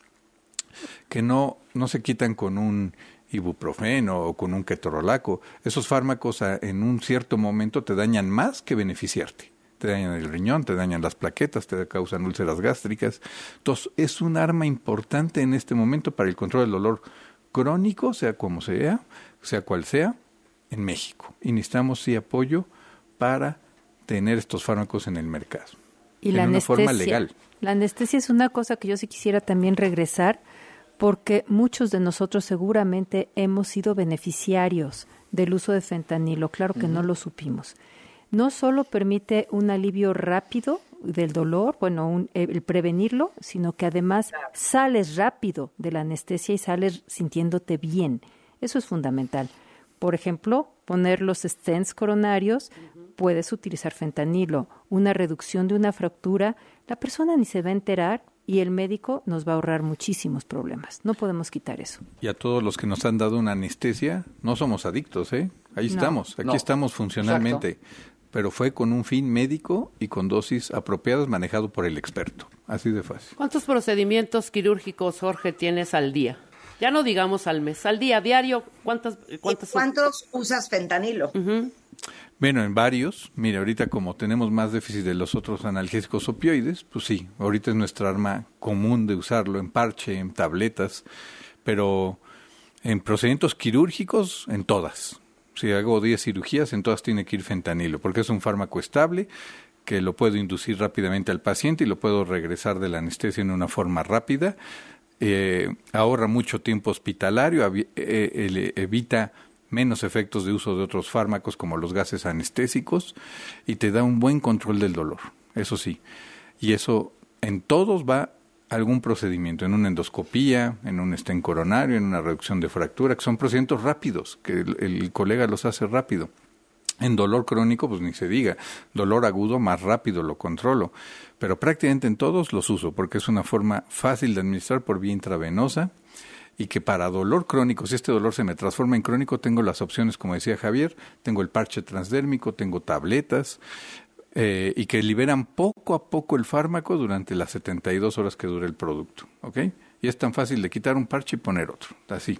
que no, no se quitan con un ibuprofeno o con un ketorolaco. Esos fármacos a, en un cierto momento te dañan más que beneficiarte. Te dañan el riñón, te dañan las plaquetas, te causan úlceras gástricas. Entonces, es un arma importante en este momento para el control del dolor crónico, sea como sea, sea cual sea, en México. Y necesitamos, sí, apoyo para tener estos fármacos en el mercado. Y en la una anestesia, forma legal. La anestesia es una cosa que yo sí quisiera también regresar, porque muchos de nosotros seguramente hemos sido beneficiarios del uso de fentanilo. Claro que uh-huh. no lo supimos. No solo permite un alivio rápido del dolor, bueno, un, el prevenirlo, sino que además sales rápido de la anestesia y sales sintiéndote bien. Eso es fundamental. Por ejemplo, poner los stents coronarios, uh-huh. puedes utilizar fentanilo. Una reducción de una fractura, la persona ni se va a enterar y el médico nos va a ahorrar muchísimos problemas. No podemos quitar eso. Y a todos los que nos han dado una anestesia, no somos adictos, ¿eh? Ahí no, estamos, aquí no. estamos funcionalmente. Exacto. Pero fue con un fin médico y con dosis apropiadas manejado por el experto. Así de fácil. ¿Cuántos procedimientos quirúrgicos, Jorge, tienes al día? Ya no digamos al mes, al día, diario, ¿cuántas? cuántas ¿Cuántos usas fentanilo? Uh-huh. Bueno, en varios. Mira, ahorita como tenemos más déficit de los otros analgésicos opioides, pues sí, ahorita es nuestra arma común de usarlo en parche, en tabletas, pero en procedimientos quirúrgicos, en todas. Si hago diez cirugías, en todas tiene que ir fentanilo, porque es un fármaco estable que lo puedo inducir rápidamente al paciente y lo puedo regresar de la anestesia en una forma rápida. Eh, ahorra mucho tiempo hospitalario, eh, eh, evita menos efectos de uso de otros fármacos como los gases anestésicos y te da un buen control del dolor, eso sí. Y eso en todos va algún procedimiento, en una endoscopía, en un estén coronario, en una reducción de fractura, que son procedimientos rápidos, que el, el colega los hace rápido. En dolor crónico, pues ni se diga, dolor agudo, más rápido lo controlo, pero prácticamente en todos los uso, porque es una forma fácil de administrar por vía intravenosa, y que para dolor crónico, si este dolor se me transforma en crónico, tengo las opciones, como decía Javier, tengo el parche transdérmico, tengo tabletas, Eh, y que liberan poco a poco el fármaco durante las setenta y dos horas que dure el producto, ¿ok? Y es tan fácil de quitar un parche y poner otro, así.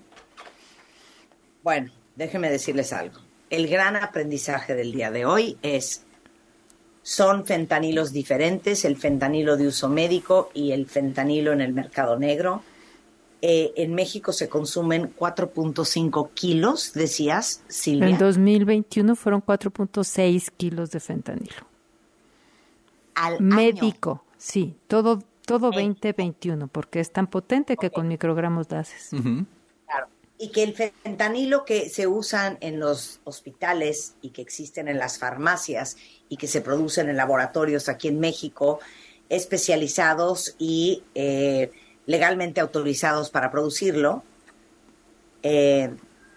Bueno, déjenme decirles algo. El gran aprendizaje del día de hoy es, son fentanilos diferentes, el fentanilo de uso médico y el fentanilo en el mercado negro. Eh, en México se consumen cuatro punto cinco kilos, decías, Silvia. En dos mil veintiuno fueron cuatro punto seis kilos de fentanilo. Al médico, año. Sí, todo todo veinte veintiuno, porque es tan potente que okay. con microgramos lo haces. Uh-huh. Claro, y que el fentanilo que se usan en los hospitales y que existen en las farmacias y que se producen en laboratorios aquí en México, especializados y eh, legalmente autorizados para producirlo, eh,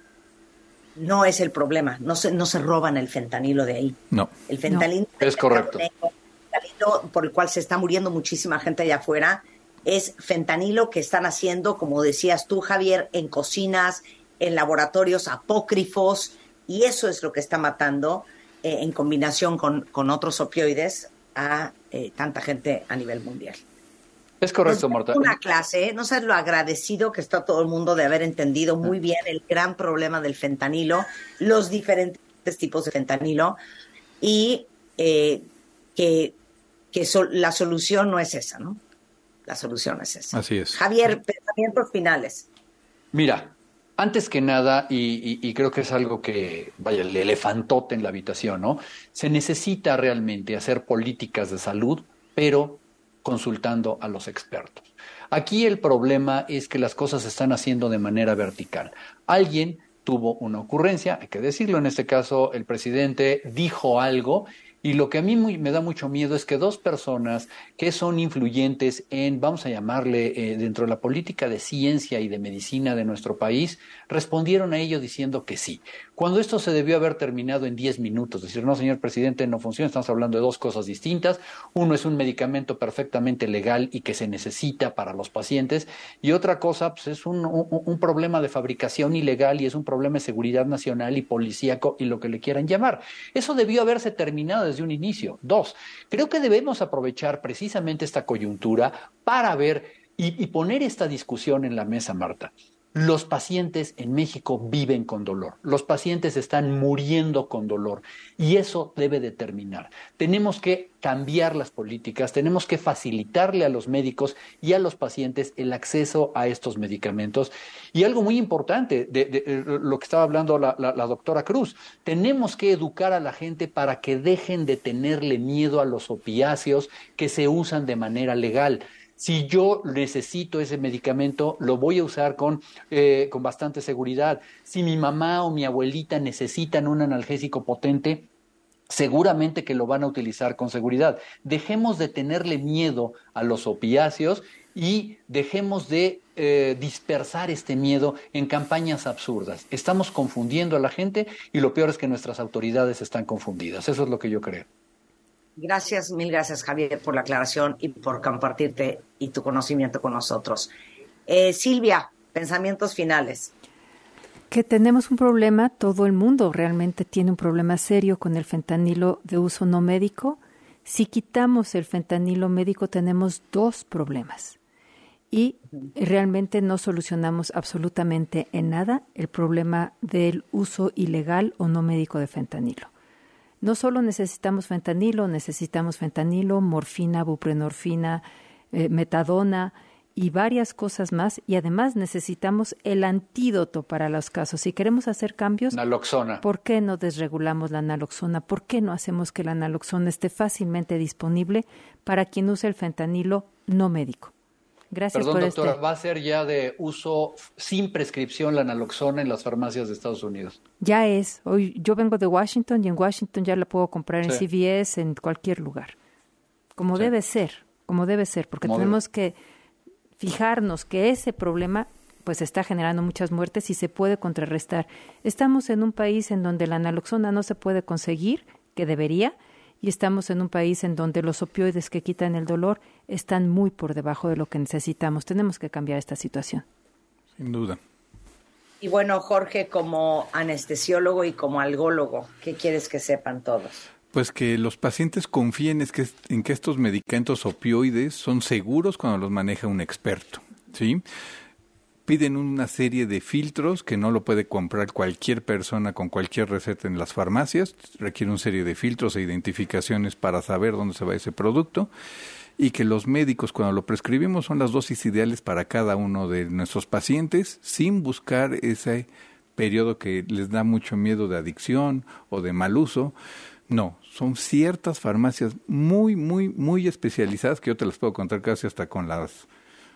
no es el problema, no se, no se roban el fentanilo de ahí. No. El fentanilo no. Es correcto. Negro, fentanilo por el cual se está muriendo muchísima gente allá afuera, es fentanilo que están haciendo, como decías tú, Javier, en cocinas, en laboratorios apócrifos, y eso es lo que está matando, eh, en combinación con, con otros opioides, a eh, tanta gente a nivel mundial. Es correcto, Marta. Una clase, no sabes lo agradecido que está todo el mundo de haber entendido muy bien el gran problema del fentanilo, los diferentes tipos de fentanilo, y eh, que, que so, la solución no es esa, ¿no? La solución es esa. Así es. Javier, pensamientos finales. Mira, antes que nada, y, y, y creo que es algo que, vaya, el elefantote en la habitación, ¿no? Se necesita realmente hacer políticas de salud, pero consultando a los expertos. Aquí el problema es que las cosas se están haciendo de manera vertical. Alguien tuvo una ocurrencia, hay que decirlo, en este caso el presidente dijo algo, y lo que a mí muy, me da mucho miedo es que dos personas que son influyentes en, vamos a llamarle, eh, dentro de la política de ciencia y de medicina de nuestro país, respondieron a ello diciendo que sí. Cuando esto se debió haber terminado en diez minutos, decir, no, señor presidente, no funciona, estamos hablando de dos cosas distintas. Uno es un medicamento perfectamente legal y que se necesita para los pacientes, y otra cosa, pues es un, un, un problema de fabricación ilegal y es un problema de seguridad nacional y policíaco y lo que le quieran llamar. Eso debió haberse terminado desde un inicio. Dos, creo que debemos aprovechar precisamente esta coyuntura para ver y, y poner esta discusión en la mesa, Marta. Los pacientes en México viven con dolor, los pacientes están muriendo con dolor y eso debe de terminar. Tenemos que cambiar las políticas, tenemos que facilitarle a los médicos y a los pacientes el acceso a estos medicamentos. Y algo muy importante, de, de, de lo que estaba hablando la, la, la doctora Cruz, tenemos que educar a la gente para que dejen de tenerle miedo a los opiáceos que se usan de manera legal. Si yo necesito ese medicamento, lo voy a usar con, eh, con bastante seguridad. Si mi mamá o mi abuelita necesitan un analgésico potente, seguramente que lo van a utilizar con seguridad. Dejemos de tenerle miedo a los opiáceos y dejemos de eh, dispersar este miedo en campañas absurdas. Estamos confundiendo a la gente y lo peor es que nuestras autoridades están confundidas. Eso es lo que yo creo. Gracias, mil gracias, Javier, por la aclaración y por compartirte y tu conocimiento con nosotros. Eh, Silvia, pensamientos finales. Que tenemos un problema, todo el mundo realmente tiene un problema serio con el fentanilo de uso no médico. Si quitamos el fentanilo médico, tenemos dos problemas. Y realmente no solucionamos absolutamente en nada el problema del uso ilegal o no médico de fentanilo. No solo necesitamos fentanilo, necesitamos fentanilo, morfina, buprenorfina, eh, metadona y varias cosas más. Y además necesitamos el antídoto para los casos. Si queremos hacer cambios, naloxona. ¿Por qué no desregulamos la naloxona? ¿Por qué no hacemos que la naloxona esté fácilmente disponible para quien use el fentanilo no médico? Gracias Perdón, por doctora, este. ¿va a ser ya de uso sin prescripción la naloxona en las farmacias de Estados Unidos? Ya es. Hoy yo vengo de Washington y en Washington ya la puedo comprar en Sí. C V S, en cualquier lugar. Como Sí. debe ser, como debe ser, porque Como tenemos que fijarnos que ese problema pues está generando muchas muertes y se puede contrarrestar. Estamos en un país en donde la naloxona no se puede conseguir, que debería, y estamos en un país en donde los opioides que quitan el dolor están muy por debajo de lo que necesitamos. Tenemos que cambiar esta situación. Sin duda. Y bueno, Jorge, como anestesiólogo y como algólogo, ¿qué quieres que sepan todos? Pues que los pacientes confíen es que, en que estos medicamentos opioides son seguros cuando los maneja un experto, ¿sí? Piden una serie de filtros que no lo puede comprar cualquier persona con cualquier receta en las farmacias. Requiere una serie de filtros e identificaciones para saber dónde se va ese producto. Y que los médicos, cuando lo prescribimos, son las dosis ideales para cada uno de nuestros pacientes, sin buscar ese periodo que les da mucho miedo de adicción o de mal uso. No, son ciertas farmacias muy, muy, muy especializadas, que yo te las puedo contar casi hasta con las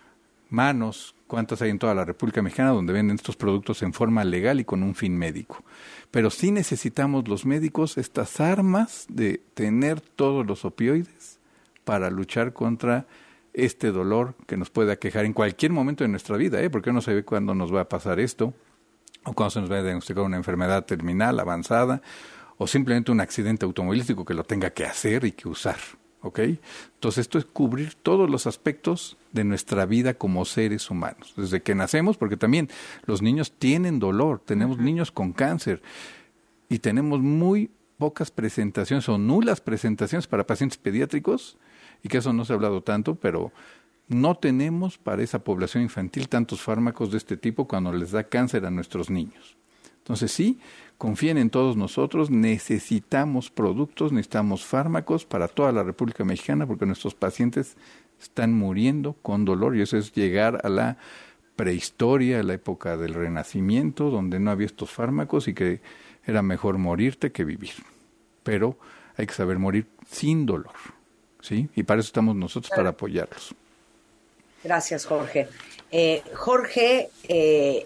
manos, cuántas hay en toda la República Mexicana, donde venden estos productos en forma legal y con un fin médico. Pero sí necesitamos los médicos estas armas de tener todos los opioides para luchar contra este dolor que nos puede aquejar en cualquier momento de nuestra vida, ¿eh? Porque no se ve cuándo nos va a pasar esto, o cuándo se nos va a diagnosticar una enfermedad terminal, avanzada, o simplemente un accidente automovilístico que lo tenga que hacer y que usar. ¿Ok? Entonces esto es cubrir todos los aspectos de nuestra vida como seres humanos, desde que nacemos, porque también los niños tienen dolor, tenemos uh-huh. niños con cáncer y tenemos muy pocas presentaciones o nulas presentaciones para pacientes pediátricos, y que eso no se ha hablado tanto, pero no tenemos para esa población infantil tantos fármacos de este tipo cuando les da cáncer a nuestros niños. Entonces sí, confíen en todos nosotros, necesitamos productos, necesitamos fármacos para toda la República Mexicana porque nuestros pacientes están muriendo con dolor y eso es llegar a la prehistoria, a la época del Renacimiento, donde no había estos fármacos y que era mejor morirte que vivir. Pero hay que saber morir sin dolor, ¿sí? Y para eso estamos nosotros, para apoyarlos. Gracias, Jorge. Eh, Jorge... Eh...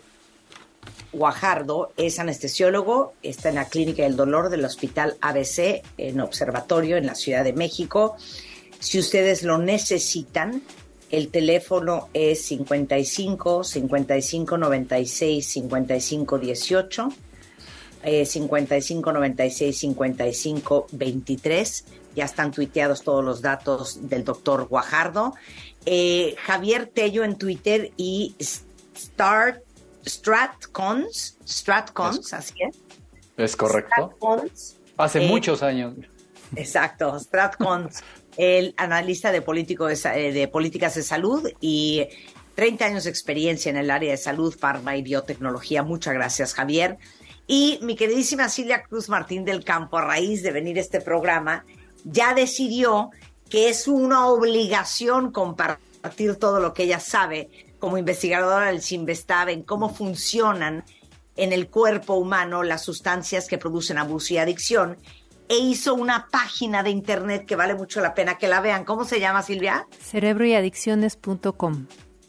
Guajardo es anestesiólogo, está en la Clínica del Dolor del Hospital A B C en Observatorio en la Ciudad de México. Si ustedes lo necesitan, el teléfono es cincuenta y cinco, cincuenta y cinco, noventa y seis, cincuenta y cinco, dieciocho, eh, cincuenta y cinco, noventa y seis, cincuenta y cinco, veintitrés. Ya están tuiteados todos los datos del doctor Guajardo. Eh, Javier Tello en Twitter y Start Stratcons, Stratcons, es, así es. Es correcto. Stratcons, Hace eh, muchos años. Exacto, Stratcons, el analista de, político de, de políticas de salud y treinta años de experiencia en el área de salud, farma y biotecnología. Muchas gracias, Javier. Y mi queridísima Silvia Cruz Martín del Campo, a raíz de venir a este programa, ya decidió que es una obligación compartir todo lo que ella sabe como investigadora del CINVESTAB en cómo funcionan en el cuerpo humano las sustancias que producen abuso y adicción, e hizo una página de internet que vale mucho la pena que la vean. ¿Cómo se llama, Silvia? cerebro y adicciones punto com.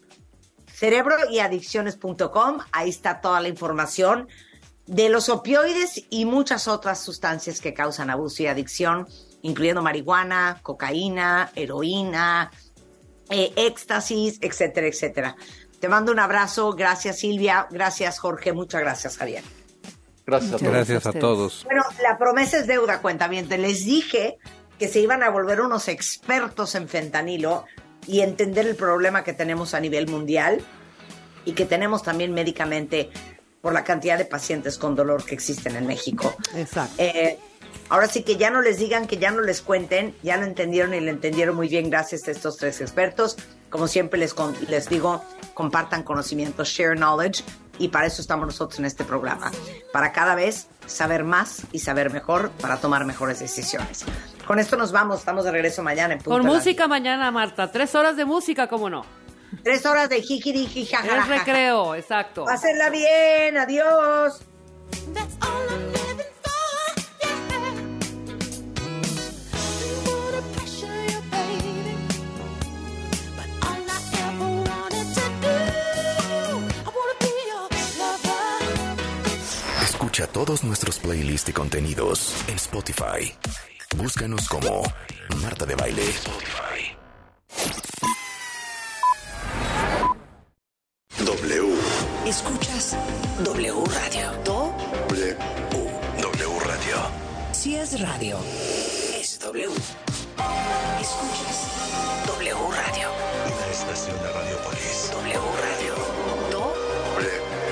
cerebro y adicciones punto com. Ahí está toda la información de los opioides y muchas otras sustancias que causan abuso y adicción, incluyendo marihuana, cocaína, heroína, Eh, éxtasis, etcétera, etcétera. Te mando un abrazo. Gracias, Silvia. Gracias, Jorge. Muchas gracias, Javier. Gracias a todos. Gracias a todos. Bueno, la promesa es deuda, cuentavientes. Les dije que se iban a volver unos expertos en fentanilo y entender el problema que tenemos a nivel mundial y que tenemos también médicamente por la cantidad de pacientes con dolor que existen en México. Exacto. Eh, Ahora sí que ya no les digan, que ya no les cuenten, ya lo entendieron y lo entendieron muy bien gracias a estos tres expertos. Como siempre les, con, les digo, compartan conocimientos, share knowledge, y para eso estamos nosotros en este programa, para cada vez saber más y saber mejor para tomar mejores decisiones. Con esto nos vamos, estamos de regreso mañana en punto. Con música mañana, Marta, tres horas de música, ¿cómo no? Tres horas de jijiri, jijaja. Es recreo, exacto. Pásenla bien, adiós. That's all I'm living for, yeah. Wanna pressure you, baby, but all I ever wanted to do, I wanna be your lover. Escucha todos nuestros playlists y contenidos en Spotify. Búscanos como Marta de Baile. Spotify. Si es radio, es W. Escuchas W Radio. Una estación de Radiopolis. W Radio. W.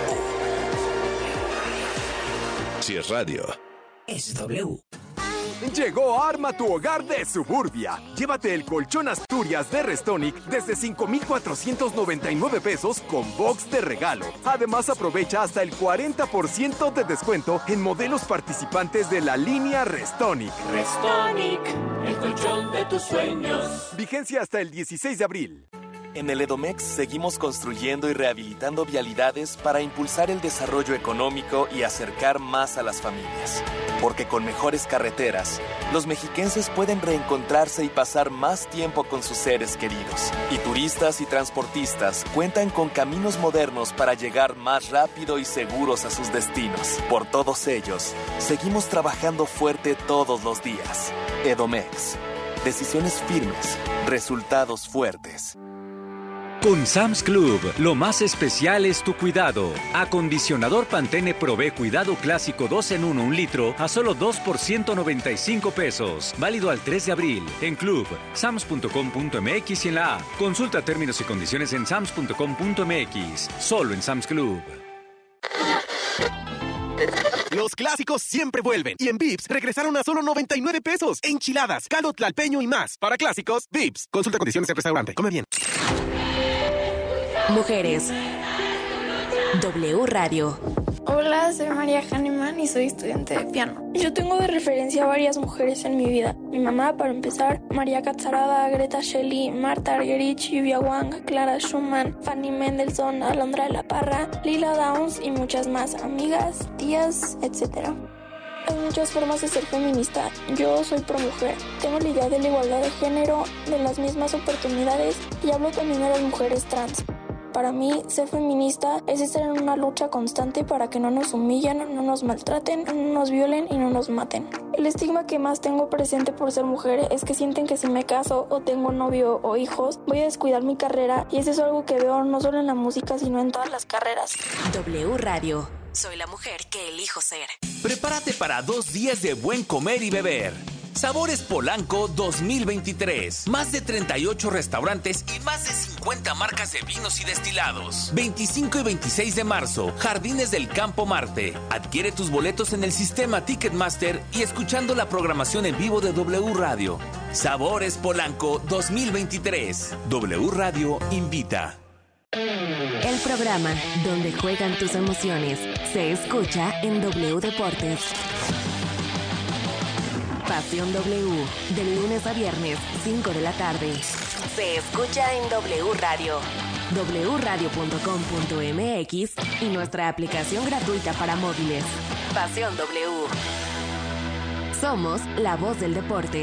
Si es radio, es W. Llegó Arma tu hogar de Suburbia. Llévate el colchón Asturias de Restonic desde cinco mil cuatrocientos noventa y nueve pesos con box de regalo. Además, aprovecha hasta el cuarenta por ciento de descuento en modelos participantes de la línea Restonic. Restonic, el colchón de tus sueños. Vigencia hasta el dieciséis de abril. En el Edomex seguimos construyendo y rehabilitando vialidades para impulsar el desarrollo económico y acercar más a las familias. Porque con mejores carreteras, los mexiquenses pueden reencontrarse y pasar más tiempo con sus seres queridos. Y turistas y transportistas cuentan con caminos modernos para llegar más rápido y seguros a sus destinos. Por todos ellos, seguimos trabajando fuerte todos los días. Edomex. Decisiones firmes, resultados fuertes. Con Sam's Club, lo más especial es tu cuidado. Acondicionador Pantene Pro V Cuidado Clásico dos en uno, un litro, a solo dos por ciento noventa y cinco pesos. Válido al tres de abril. En Club, sams punto com punto m x y en la app. Consulta términos y condiciones en sams punto com punto m x. Solo en Sam's Club. Los clásicos siempre vuelven. Y en Vips regresaron a solo noventa y nueve pesos. Enchiladas, caldo tlalpeño y más. Para clásicos, Vips. Consulta condiciones en restaurante. Come bien. Mujeres. W Radio. Hola, soy María Hahnemann y soy estudiante de piano. Yo tengo de referencia a varias mujeres en mi vida. Mi mamá, para empezar, María Catzarada, Greta Shelley, Marta Argerich, Yuvia Wang, Clara Schumann, Fanny Mendelssohn, Alondra de la Parra, Lila Downs y muchas más, amigas, tías, etcétera. Hay muchas formas de ser feminista. Yo soy pro mujer. Tengo la idea de la igualdad de género, de las mismas oportunidades y hablo también de las mujeres trans. Para mí, ser feminista es estar en una lucha constante para que no nos humillen, no nos maltraten, no nos violen y no nos maten. El estigma que más tengo presente por ser mujer es que sienten que si me caso o tengo novio o hijos, voy a descuidar mi carrera, y eso es algo que veo no solo en la música, sino en todas las carreras. W Radio. Soy la mujer que elijo ser. Prepárate para dos días de buen comer y beber. Sabores Polanco dos mil veintitrés. Más de treinta y ocho restaurantes y más de cincuenta marcas de vinos y destilados. veinticinco y veintiséis de marzo, Jardines del Campo Marte. Adquiere tus boletos en el sistema Ticketmaster y escuchando la programación en vivo de W Radio. Sabores Polanco dos mil veintitrés. W Radio invita. El programa donde juegan tus emociones se escucha en W Deportes. Pasión W, de lunes a viernes, cinco de la tarde. Se escucha en W Radio, w radio punto com punto m x y nuestra aplicación gratuita para móviles. Pasión W. Somos la voz del deporte.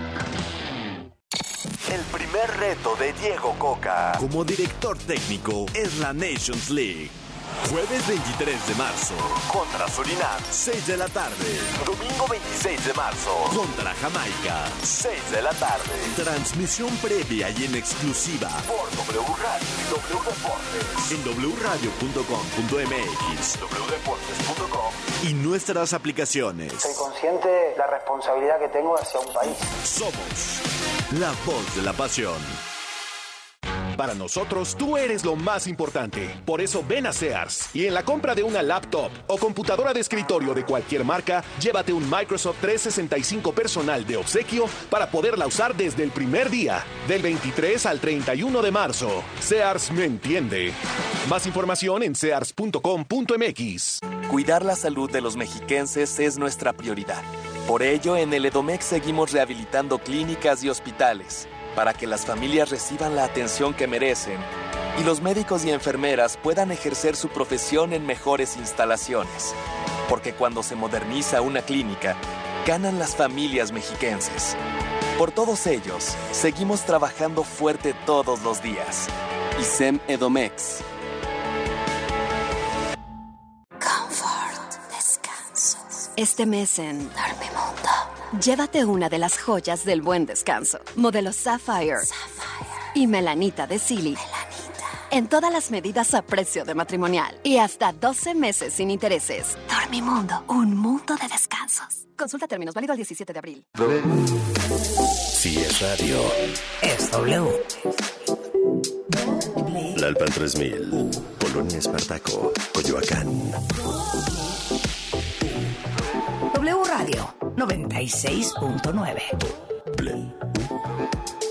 El primer reto de Diego Coca como director técnico es la Nations League. Jueves veintitrés de marzo, contra Surinam, seis de la tarde. Domingo veintiséis de marzo, contra Jamaica, seis de la tarde. Transmisión previa y en exclusiva por W Radio y W Deportes. En w radio punto com punto m x, w deportes punto com y nuestras aplicaciones. Soy consciente de la responsabilidad que tengo hacia un país. Somos la voz de la pasión. Para nosotros, tú eres lo más importante. Por eso ven a Sears. Y en la compra de una laptop o computadora de escritorio de cualquier marca, llévate un Microsoft trescientos sesenta y cinco personal de obsequio para poderla usar desde el primer día, del veintitrés al treinta y uno de marzo. Sears me entiende. Más información en sears punto com punto m x. Cuidar la salud de los mexiquenses es nuestra prioridad. Por ello, en el Edomex seguimos rehabilitando clínicas y hospitales, para que las familias reciban la atención que merecen y los médicos y enfermeras puedan ejercer su profesión en mejores instalaciones. Porque cuando se moderniza una clínica, ganan las familias mexiquenses. Por todos ellos, seguimos trabajando fuerte todos los días. I S E M Edomex. Comfort, descanso. Este mes en Dormimundo, llévate una de las joyas del buen descanso. Modelo Sapphire, Sapphire. Y Melanita de Silly. Melanita. en todas las medidas a precio de matrimonial y hasta doce meses sin intereses. Dormimundo, un mundo de descansos. Consulta términos, válido el diecisiete de abril. Si es radio, Es W. Lalpan tres mil, Colonia Espartaco, Coyoacán. W Radio noventa y seis punto nueve.